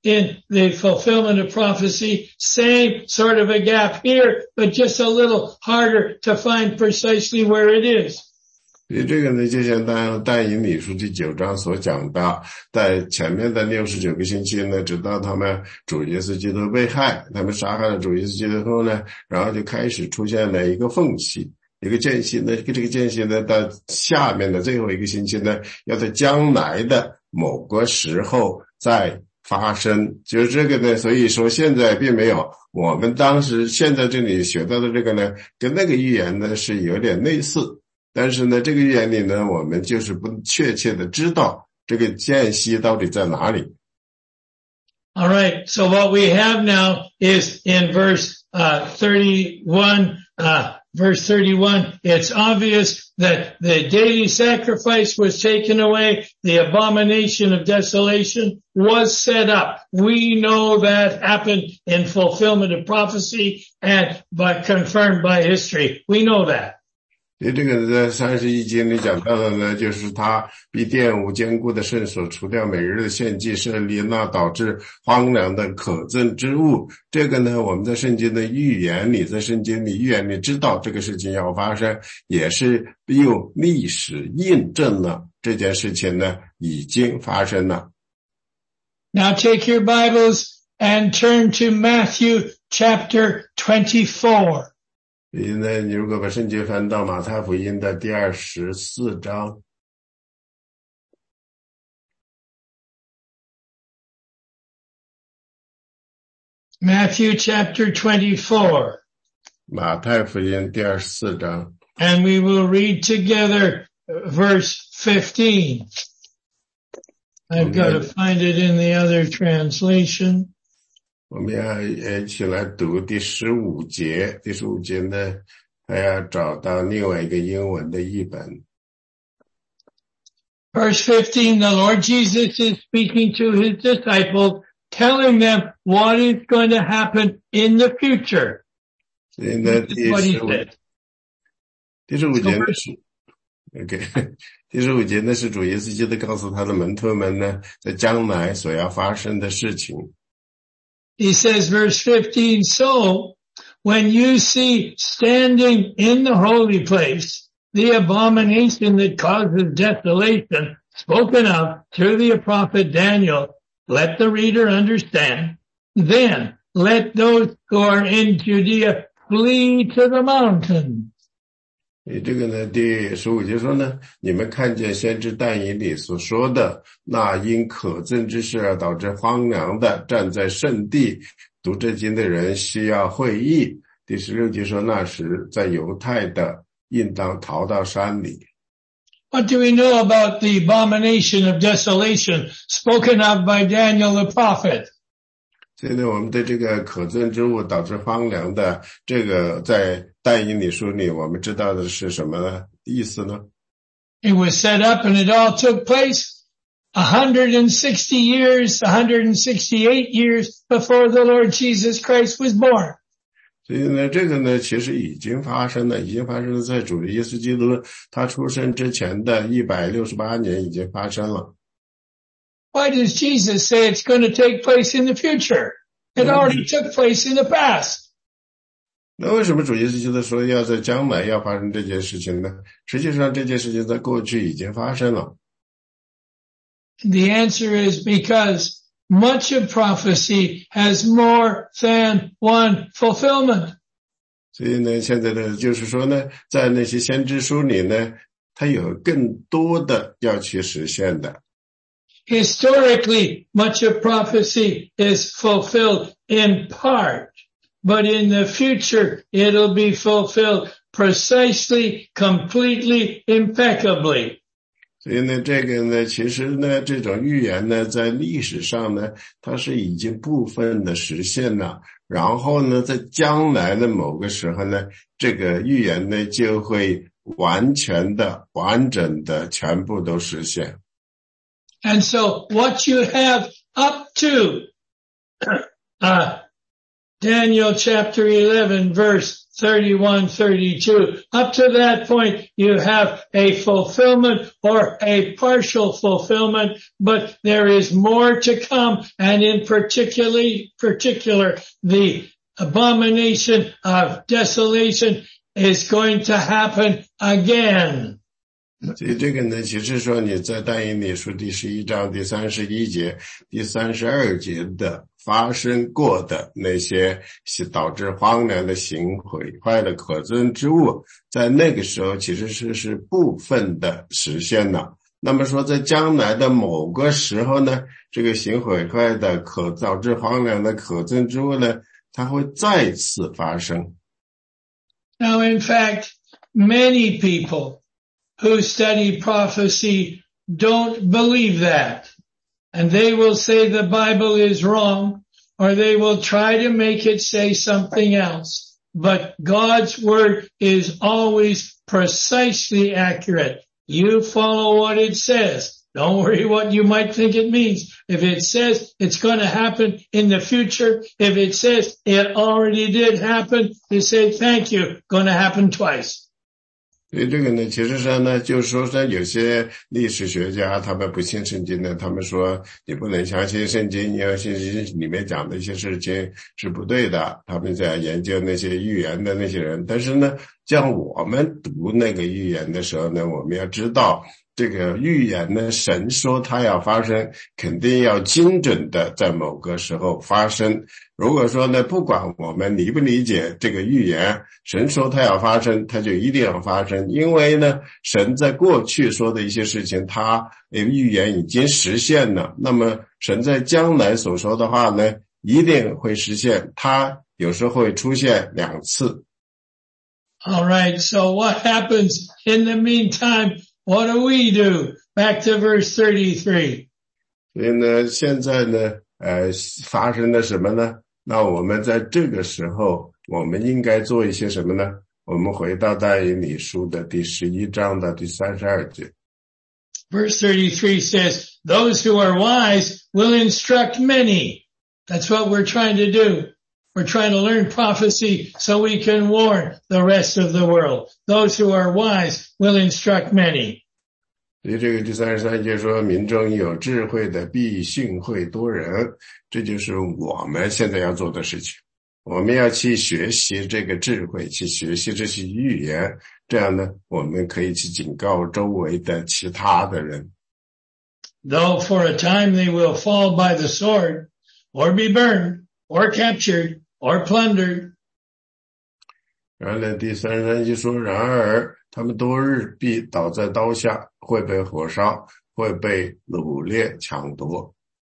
in the fulfillment of prophecy. Same sort of a gap here, but just a little harder to find precisely where it is. 所以这个呢，就像当但以理书第九章所讲到，在前面的六十九个星期呢，直到他们主耶稣基督被害，他们杀害了主耶稣基督后呢，然后就开始出现了一个缝隙，一个间隙呢，这个间隙呢，到下面的最后一个星期呢，要在将来的某个时候再发生，就是这个呢，所以说现在并没有我们当时现在这里学到的这个呢，跟那个预言呢是有点类似。但是呢，这个预言里呢，我们就是不确切的知道这个间隙到底在哪里。 All right. So what we have now is in verse uh, thirty-one, uh, verse thirty-one, it's obvious that the daily sacrifice was taken away. The abomination of desolation was set up. We know that happened in fulfillment of prophecy and by confirmed by history. We know that. 所以这个在三十一经里讲到的呢，就是他必玷污坚固的圣所，除掉每日的献祭设立，那导致荒凉的可憎之物。这个呢，我们在圣经的预言里，在圣经里预言里知道这个事情要发生，也是用历史印证了这件事情呢已经发生了。 Now take your Bibles and turn to Matthew chapter twenty-four. 所以呢，你如果把圣经翻到马太福音的第二十四章 Matthew chapter twenty-four. 马太福音第二十四章 And we will read together verse fifteen. I've got to find it in the other translation. 我们要一起来读第十五节，第十五节呢，还要找到另外一个英文的译本。 Verse fifteen, the Lord Jesus is speaking to his disciples, telling them what is going to happen in the future. 所以呢，第十五，第十五节呢是 ，OK， 第十五节呢是主耶稣基督告诉他的门徒们呢，在将来所要发生的事情。 He says, verse fifteen, so when you see standing in the holy place, the abomination that causes desolation spoken of through the prophet Daniel, let the reader understand. Then let those who are in Judea flee to the mountains. 你这个呢，第十五节说呢，你们看见先知但以理所说的，那因可憎之事而导致荒凉的，站在圣地读这经的人需要会意。第十六节说，那时在犹太的应当逃到山里。 What do we know about the abomination of desolation spoken of by Daniel the prophet? 所以呢，我们对这个可憎之物导致荒凉的，这个在但以理书里我们知道的是什么意思呢？ It was set up and it all took place one hundred sixty years, one hundred sixty-eight years before the Lord Jesus Christ was born. 所以呢，这个呢，其实已经发生了，已经发生了，在主耶稣基督他出生之前的一百六十八年已经发生了。 Why does Jesus say it's going to take place in the future? It already took place in the past. 那为什么主耶稣基督说要在将来要发生这件事情呢？实际上这件事情在过去已经发生了。 The answer is because much of prophecy has more than one fulfillment. 所以呢，现在呢，就是说呢，在那些先知书里呢，它有更多的要去实现的。 Historically, much of prophecy is fulfilled in part, but in the future, it'll be fulfilled precisely, completely, impeccably. 所以呢，这个呢，其实呢，这种预言呢，在历史上呢，它是已经部分的实现了。然后呢，在将来的某个时候呢，这个预言呢，就会完全的、完整的全部都实现。 And so what you have up to uh, Daniel chapter eleven verse thirty-one, thirty-two. Up to that point, you have a fulfillment or a partial fulfillment, but there is more to come. And in particularly, particular, the abomination of desolation is going to happen again. 所以这个呢，其实说你在但以理书第十一章第三十一节、第三十二节的发生过的那些导致荒凉的行毁坏的可憎之物，在那个时候其实是是部分的实现了。那么说在将来的某个时候呢，这个行毁坏的可导致荒凉的可憎之物呢，它会再次发生。 Now, in fact, many people who study prophecy don't believe that. And they will say the Bible is wrong, or they will try to make it say something else. But God's word is always precisely accurate. You follow what it says. Don't worry what you might think it means. If it says it's going to happen in the future, if it says it already did happen, you say, thank you, going to happen twice. 所以这个呢，其实上呢，就是说呢，有些历史学家他们不信圣经的，他们说你不能相信圣经，因为圣经里面讲的一些事情是不对的。他们在研究那些预言的那些人，但是呢，像我们读那个预言的时候呢，我们要知道这个预言呢，神说它要发生，肯定要精准的在某个时候发生。如果说呢，不管我们理不理解这个预言，神说它要发生，它就一定要发生。因为呢，神在过去说的一些事情，他预言已经实现了，那么神在将来所说的话呢，一定会实现，它有时候会出现两次。 All right, so what happens in the meantime? What do we do? Back to verse thirty-three. 所以呢，现在呢，呃，发生了什么呢？那我们在这个时候，我们应该做一些什么呢？我们回到但以理书的第十一章的第三十二节。 Verse thirty-three says, those who are wise will instruct many. That's what we're trying to do. We're trying to learn prophecy so we can warn the rest of the world. Those who are wise will instruct many. 所以这个第三十三节说，民中有智慧的必训诲多人，这就是我们现在要做的事情。我们要去学习这个智慧，去学习这些预言，这样呢，我们可以去警告周围的其他的人。 Though for a time they will fall by the sword, or be burned, or captured, or plundered. 然后呢，第三十三节说，然而他们多日必倒在刀下，会被火烧，会被掳掠抢夺。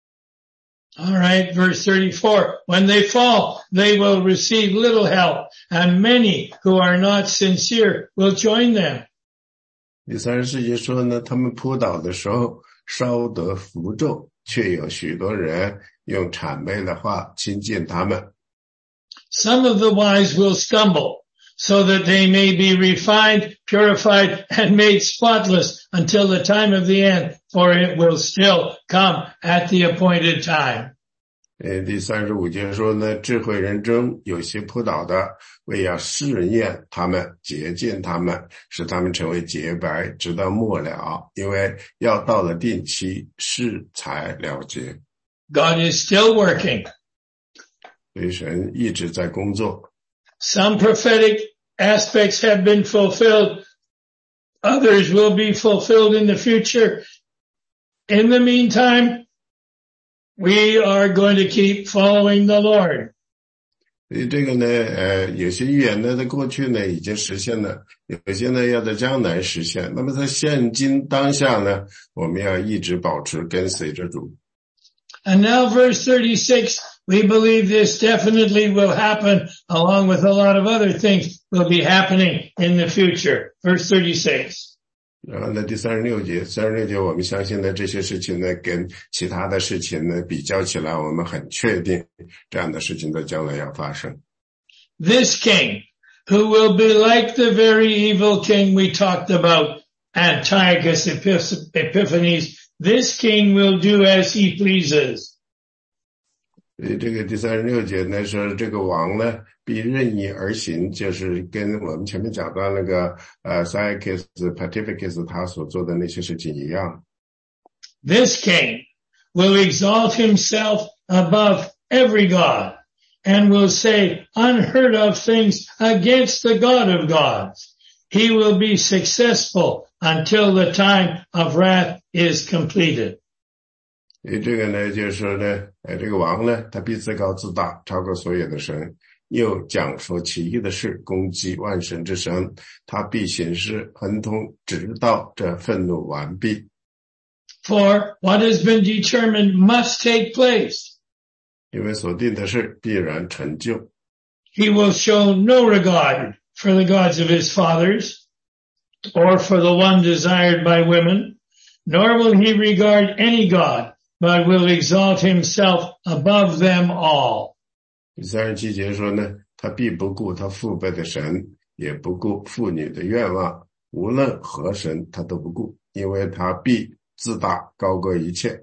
All right, verse thirty-four. When they fall, they will receive little help, and many who are not sincere will join them. 第三十四节说呢，他们扑倒的时候，稍得符咒，却有许多人用谄媚的话亲近他们。 Some of the wise will stumble, so that they may be refined, purified, and made spotless until the time of the end, for it will still come at the appointed time. 呃，第三十五节说呢，智慧人中有些扑倒的，为要试验他们，洁净他们，使他们成为洁白，直到末了，因为要到了定期，事才了结。 God is still working. 所以神一直在工作。 Some prophetic aspects have been fulfilled. Others will be fulfilled in the future. In the meantime, we are going to keep following the Lord. 所以这个呢，呃，有些预言呢，在过去呢已经实现了，有些呢要在将来实现。那么在现今当下呢，我们要一直保持跟随着主。 And now verse thirty-six, we believe this definitely will happen along with a lot of other things will be happening in the future. Verse thirty-six. 然后呢，第三十六节，三十六节，我们相信呢，这些事情呢，跟其他的事情呢比较起来，我们很确定这样的事情在将来要发生。 This king, who will be like the very evil king we talked about, Antiochus Epiphanes, this king will do as he pleases. 所以这个第三十六节呢说，这个王呢必任意而行，就是跟我们前面讲到那个呃 Sychus Pontificus 他所做的那些事情一样。 This king will exalt himself above every god and will say unheard of things against the God of gods. He will be successful until the time of wrath is completed. 所以这个呢就是说呢，呃，这个王呢他必自高自大，超过所有的神，又讲说奇异的事，攻击万神之神，他必行事亨通，直到这愤怒完毕。 For what has been determined must take place. 因为所定的事必然成就。 He will show no regard for the gods of his fathers, or for the one desired by women, nor will he regard any god, but will exalt himself above them all. 第三十七节说呢，他必不顾他父辈的神，也不顾妇女的愿望，无论何神他都不顾，因为他必自大高过一切。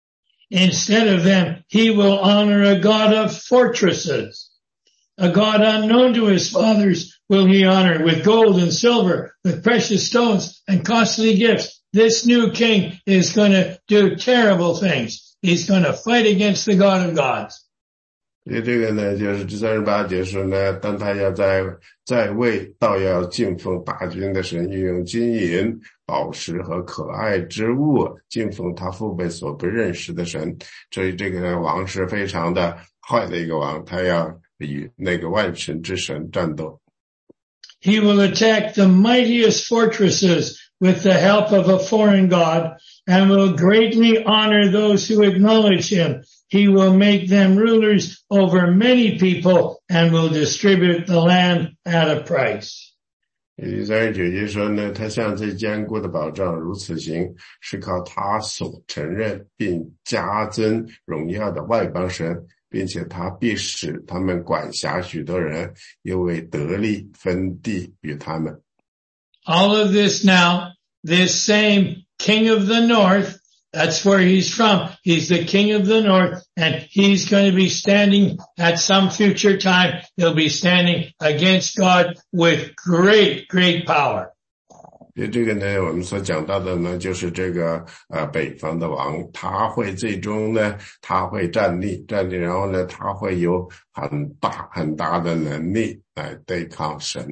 Instead of them, he will honor a god of fortresses. A god unknown to his fathers will he honor with gold and silver, with precious stones and costly gifts. This new king is going to do terrible things. He's going to fight against the God of gods. 所以这个呢，就是第三十八节说呢，当他要在在位，倒要敬奉大军的神，运用金银、宝石和可爱之物，敬奉他父辈所不认识的神。所以这个王是非常的坏的一个王，他要与那个万神之神战斗。 He will attack the mightiest fortresses with the help of a foreign god and will greatly honor those who acknowledge him. He will make them rulers over many people and will distribute the land at a price. 第三十九节说呢，他向最坚固的保障如此行，是靠他所承认并加增荣耀的外邦神，并且他必使他们管辖许多人，又为得利分地与他们。 All of this now, this same king of the north, that's where he's from. He's the king of the north, and he's going to be standing at some future time. He'll be standing against God with great, great power. 这个呢，我们所讲到的呢，就是这个呃北方的王，他会最终呢，他会站立，站立，然后呢，他会有很大很大的能力来对抗神。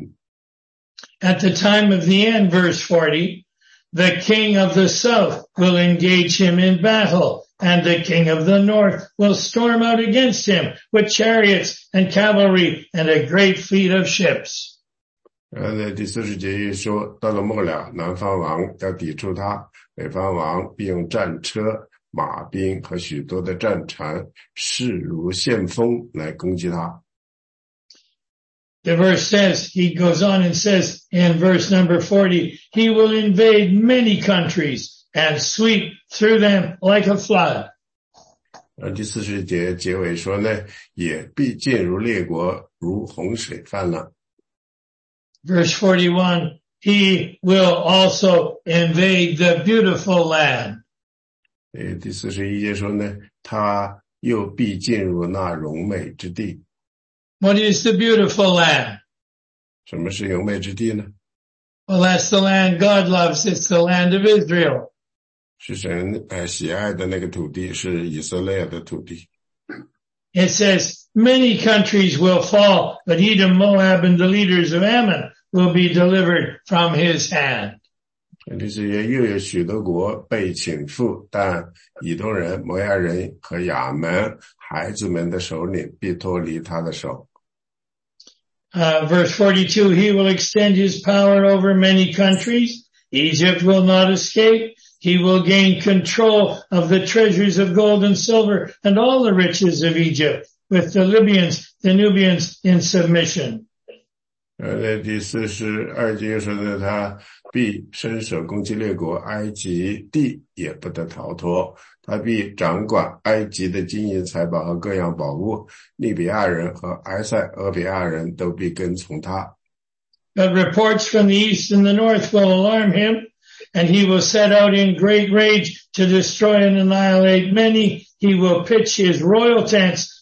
At the time of the end, verse forty, the king of the south will engage him in battle, and the king of the north will storm out against him with chariots and cavalry and a great fleet of ships. 然后呢，第四十节一说，到了末了，南方王要抵触他，北方王必用战车、马兵和许多的战船，势如旋风来攻击他。 The verse says, he goes on and says in verse number forty, he will invade many countries and sweep through them like a flood. 而第四十节结尾说呢，也必进入列国，如洪水泛滥。 Verse forty-one, he will also invade the beautiful land. 呃，第四十一节说呢，他又必进入那荣美之地。 What is the beautiful land? 什么是荣美之地呢？ Well, that's the land God loves. It's the land of Israel. 是神呃喜爱的那个土地，是以色列的土地。 It says, many countries will fall, but Edom, Moab, and the leaders of Ammon will be delivered from his hand. 这是又有许多国被倾覆，但以东人、摩押人和亚门孩子们的首领必脱离他的手。 Uh, verse forty-two, he will extend his power over many countries. Egypt will not escape. He will gain control of the treasures of gold and silver and all the riches of Egypt, with the Libyans, the Nubians in submission. 呃，第四十二节说呢，他必伸手攻击列国，埃及地也不得逃脱。他必掌管埃及的金银财宝和各样宝物，利比亚人和埃塞俄比亚人都必跟从他。 But reports from the east and the north will alarm him, and he will set out in great rage to destroy and annihilate many. He will pitch his royal tents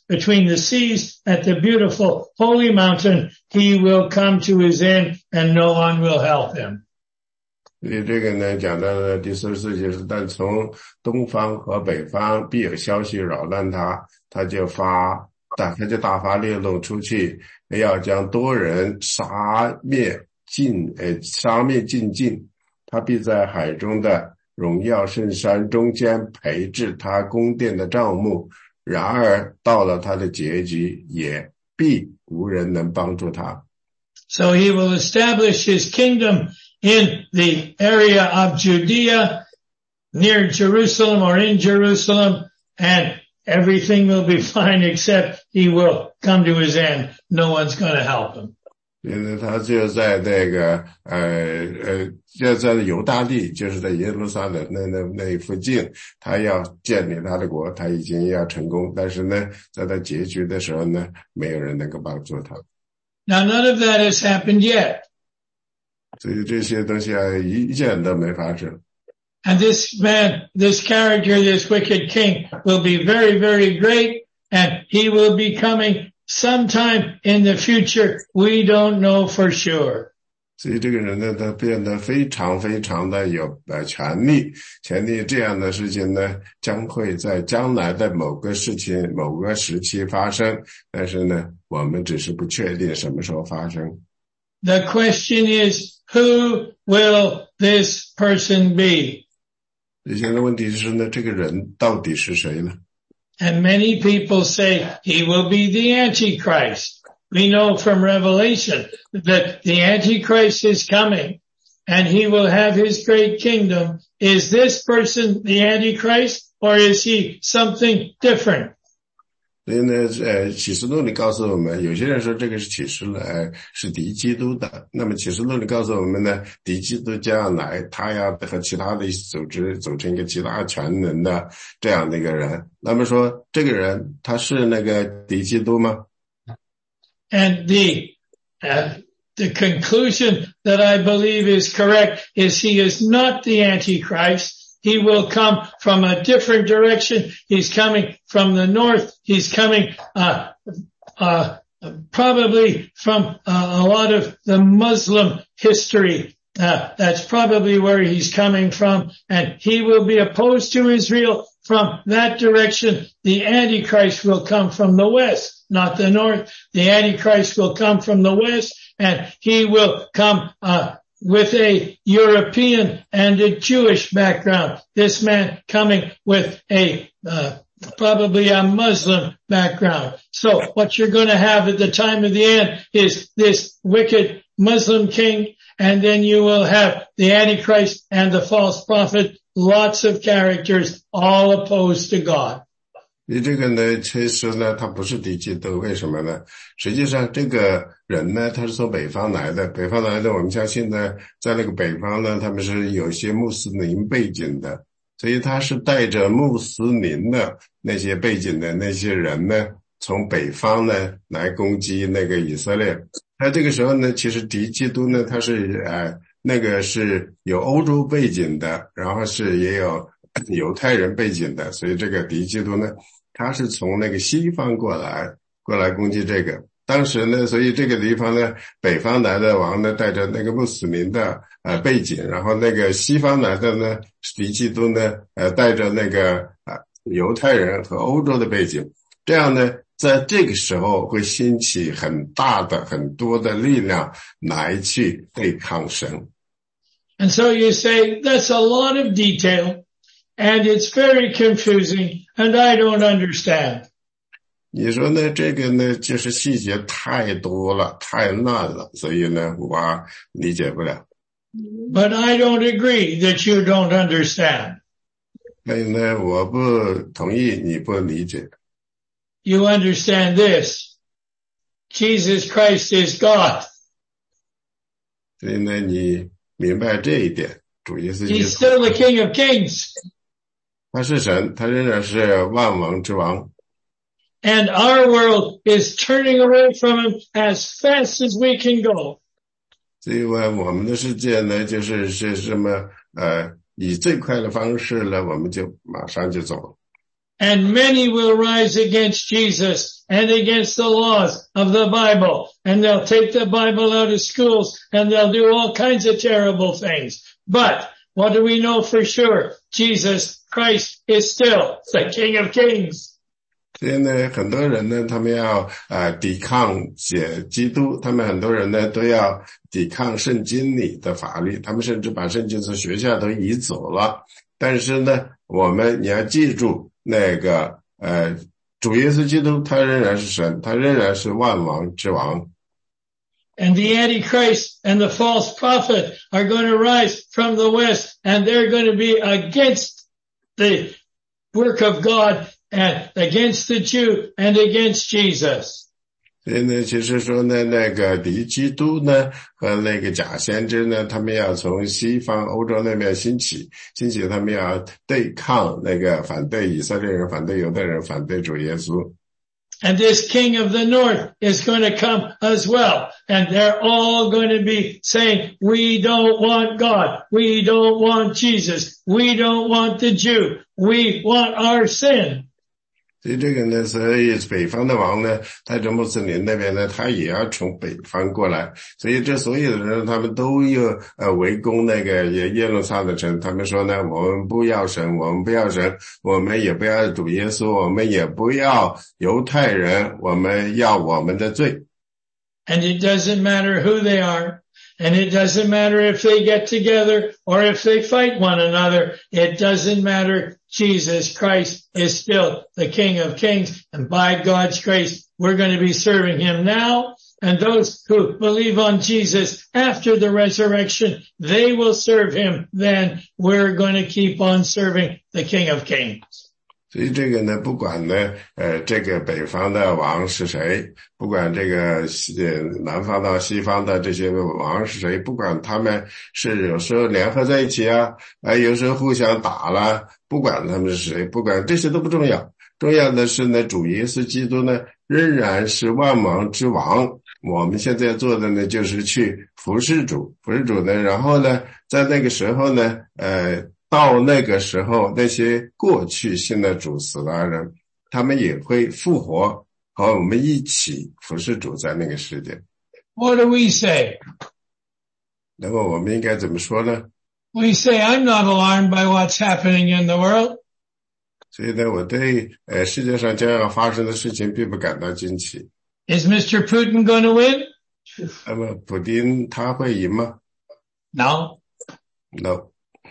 between the seas at the beautiful holy mountain, he will come to his end and no one will help him. 所以这个呢，讲到了第四十四节是，但从东方和北方必有消息扰乱他，他就发，他就大发烈怒出去，要将多人杀灭尽，呃，杀灭尽尽。他必在海中的荣耀圣山中间培治他宫殿的帐幕，然而到了他的结局，也必无人能帮助他。 So he will establish his kingdom in the area of Judea, near Jerusalem or in Jerusalem, and everything will be fine except he will come to his end. No one's going to help him. 因为他就在那个呃呃，就在犹大地，就是在耶路撒冷那那那附近，他要建立他的国，他已经要成功，但是呢，在他结局的时候呢，没有人能够帮助他。 Now none of that has happened yet. 所以这些东西啊，一件都没发生。 And this man, this character, this wicked king will be very, very great, and he will be coming sometime in the future. We don't know for sure. 所以这个人呢，他变得非常非常的有呃权力，权力这样的事情呢，将会在将来的某个事情、某个时期发生，但是呢，我们只是不确定什么时候发生。 The question is, who will this person be? 现在问题是呢，这个人到底是谁呢？ And many people say he will be the Antichrist. We know from Revelation that the Antichrist is coming and he will have his great kingdom. Is this person the Antichrist or is he something different? 所以呢，呃，启示录里告诉我们，有些人说这个是启示录，呃，是敌基督的。那么启示录里告诉我们呢，敌基督将要来，他要和其他的组织组成一个极大全能的这样的一个人。那么说，这个人他是那个敌基督吗？ And the, uh, the conclusion that I believe is correct is he is not the Antichrist. He will come from a different direction. He's coming from the north. He's coming, uh, uh, probably from uh, a lot of the Muslim history. Uh, that's probably where he's coming from. And he will be opposed to Israel from that direction. The Antichrist will come from the west, not the north. The Antichrist will come from the west and he will come, uh, with a European and a Jewish background. This man coming with a, uh, probably a Muslim background. So what you're going to have at the time of the end is this wicked Muslim king, and then you will have the Antichrist and the false prophet, lots of characters all opposed to God. 你这个呢，其实呢，他不是敌基督，为什么呢？实际上，这个人呢，他是从北方来的，北方来的，我们相信呢，在那个北方呢，他们是有些穆斯林背景的，所以他是带着穆斯林的那些背景的那些人呢，从北方呢来攻击那个以色列。那这个时候呢，其实敌基督呢，他是呃那个是有欧洲背景的，然后是也有犹太人背景的，所以这个敌基督呢，他是从那个西方过来过来攻击这个。当时呢，所以这个地方呢，北方来的王呢带着那个穆斯林的呃背景，然后那个西方来的呢敌基督呢呃带着那个呃犹太人和欧洲的背景，这样呢在这个时候会兴起很大的很多的力量来去对抗神。 And so you say that's a lot of detail and it's very confusing and I don't understand. 你说呢，这个呢就是细节太多了，太乱了，所以呢我理解不了。 But I don't agree that you don't understand. 所以呢我不同意你不理解。 You understand this. Jesus Christ is God. 所以呢你明白这一点，主耶稣基 He's 督 still the King of Kings. 他是神，他仍然是万王之王。 And our world is turning away from him as fast as we can go. 所以我我们的世界呢，就是是什么呃，以最快的方式呢，我们就马上就走了。 And many will rise against Jesus and against the laws of the Bible. And they'll take the Bible out of schools and they'll do all kinds of terrible things. But what do we know for sure? Jesus Christ is still the King of Kings. 所以呢，很多人呢，他们要呃抵抗解基督，他们很多人呢都要抵抗圣经里的法律，他们甚至把圣经从学校都移走了。但是呢，我们你要记住，那个呃主耶稣基督他仍然是神，他仍然是万王之王。 And the Antichrist and the false prophet are going to rise from the west, and they're going to be against the work of God and against the Jew and against Jesus. 所以呢，其实说呢，那个敌基督呢和那个假先知呢，他们要从西方欧洲那边兴起，兴起他们要对抗那个反对以色列人、反对犹太人、反对主耶稣。 And this king of the north is going to come as well. And they're all going to be saying, we don't want God. We don't want Jesus. We don't want the Jew. We want our sin. 所以这个呢，所以北方的王呢，他这穆斯林那边呢，他也要从北方过来。所以这所有的人，他们都有呃围攻那个耶路撒冷城。他们说呢，我们不要神，我们不要神，我们也不要主耶稣，我们也不要犹太人，我们要我们的罪。 And it doesn't matter who they are. And it doesn't matter if they get together or if they fight one another. It doesn't matter. Jesus Christ is still the King of Kings. And by God's grace, we're going to be serving him now. And those who believe on Jesus after the resurrection, they will serve him. Then we're going to keep on serving the King of Kings. 所以这个呢，不管呢，呃，这个北方的王是谁，不管这个西南方的、西方的这些王是谁，不管他们是有时候联合在一起啊，啊、呃，有时候互相打了，不管他们是谁，不管这些都不重要，重要的是呢，主耶稣基督呢，仍然是万王之王。我们现在做的呢，就是去服侍主，服侍主呢，然后呢，在那个时候呢，呃。到那个时候，那些过去信的主死的人，他们也会复活，和我们一起服侍主在那个世界。 What do we say? 那么我们应该怎么说呢？ We say, I'm not alarmed by what's happening in the world. 所以呢，我对呃世界上将要发生的事情并不感到惊奇。 Is Mister Putin going to win? 那么普丁他会赢吗 No. No.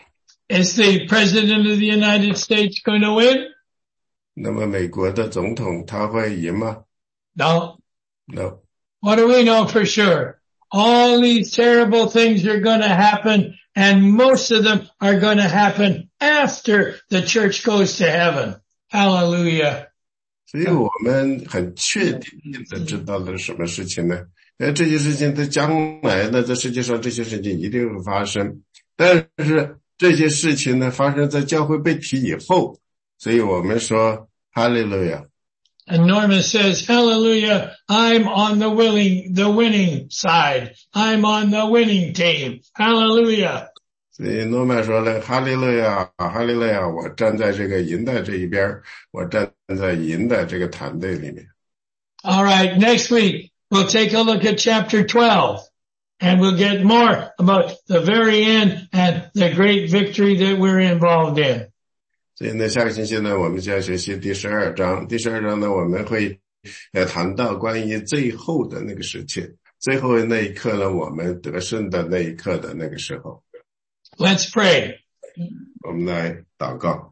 Is the President of the United States going to win? 那么美国的总统他会赢吗 No. No. What do we know for sure? All these terrible things are going to happen, and most of them are going to happen after the church goes to heaven. Hallelujah. 所以我们很确定的知道了什么事情呢？呃，这些事情在将来呢，在世界上这些事情一定会发生，但是这些事情呢，发生在教会被提以后，所以我们说哈利路亚。 And Norma says, hallelujah, I'm on the willing, the winning side. I'm on the winning team. Hallelujah. 所以诺曼说了，哈利路亚，哈利路亚，我站在这个赢的这一边，我站在赢的这个团队里面。 All right, next week we'll take a look at chapter twelve. And we'll get more about the very end and the great victory that we're involved in. 所以呢，下个星期呢，我们就要学习第十二章。第十二章呢，我们会呃谈到关于最后的那个事情，最后的那一刻呢，我们得胜的那一刻的那个时候。 Let's pray. 我们来祷告。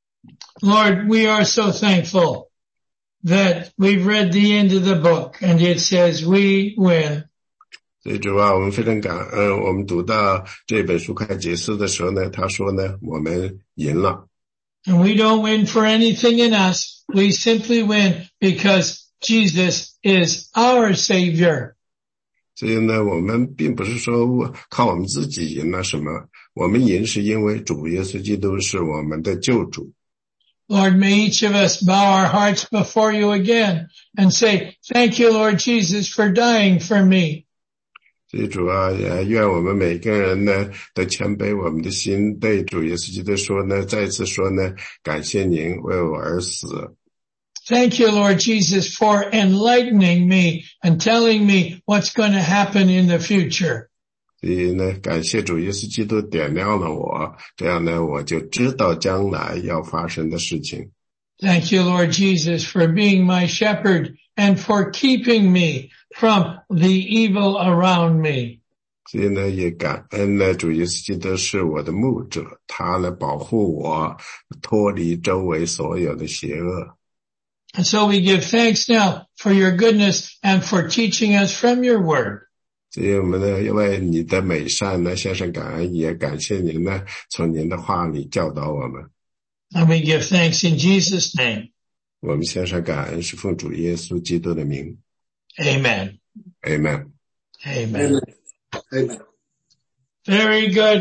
Lord, we are so thankful that we've read the end of the book and it says we win. 所以主啊，我们非常感恩，我们读到这本书快结束的时候呢，他说呢，我们赢了。 And we don't win for anything in us. We simply win because Jesus is our Savior. 所以呢，我们并不是说靠我们自己赢了什么，我们赢是因为主耶稣基督是我们的救主。 Lord, may each of us bow our hearts before you again and say, thank you, Lord Jesus, for dying for me. 所以主啊，也愿我们每个人呢都谦卑我们的心，对主耶稣基督说呢，再次说呢，感谢您为我而死。 Thank you, Lord Jesus, for enlightening me and telling me what's going to happen in the future. 所以呢，感谢主耶稣基督点亮了我，这样呢，我就知道将来要发生的事情。 Thank you, Lord Jesus, for being my shepherd and for keeping me from the evil around me. 所以呢，也感恩呢，主耶稣基督是我的牧者，他来保护我，脱离周围所有的邪恶。 And so we give thanks now for your goodness and for teaching us from your word. 所以我们呢，因为你的美善呢，献上感恩，也感谢您呢，从您的话里教导我们。 And we give thanks in Jesus' name. 我们献上感恩，是奉主耶稣基督的名。 Amen. Amen. Amen. Amen. Very good.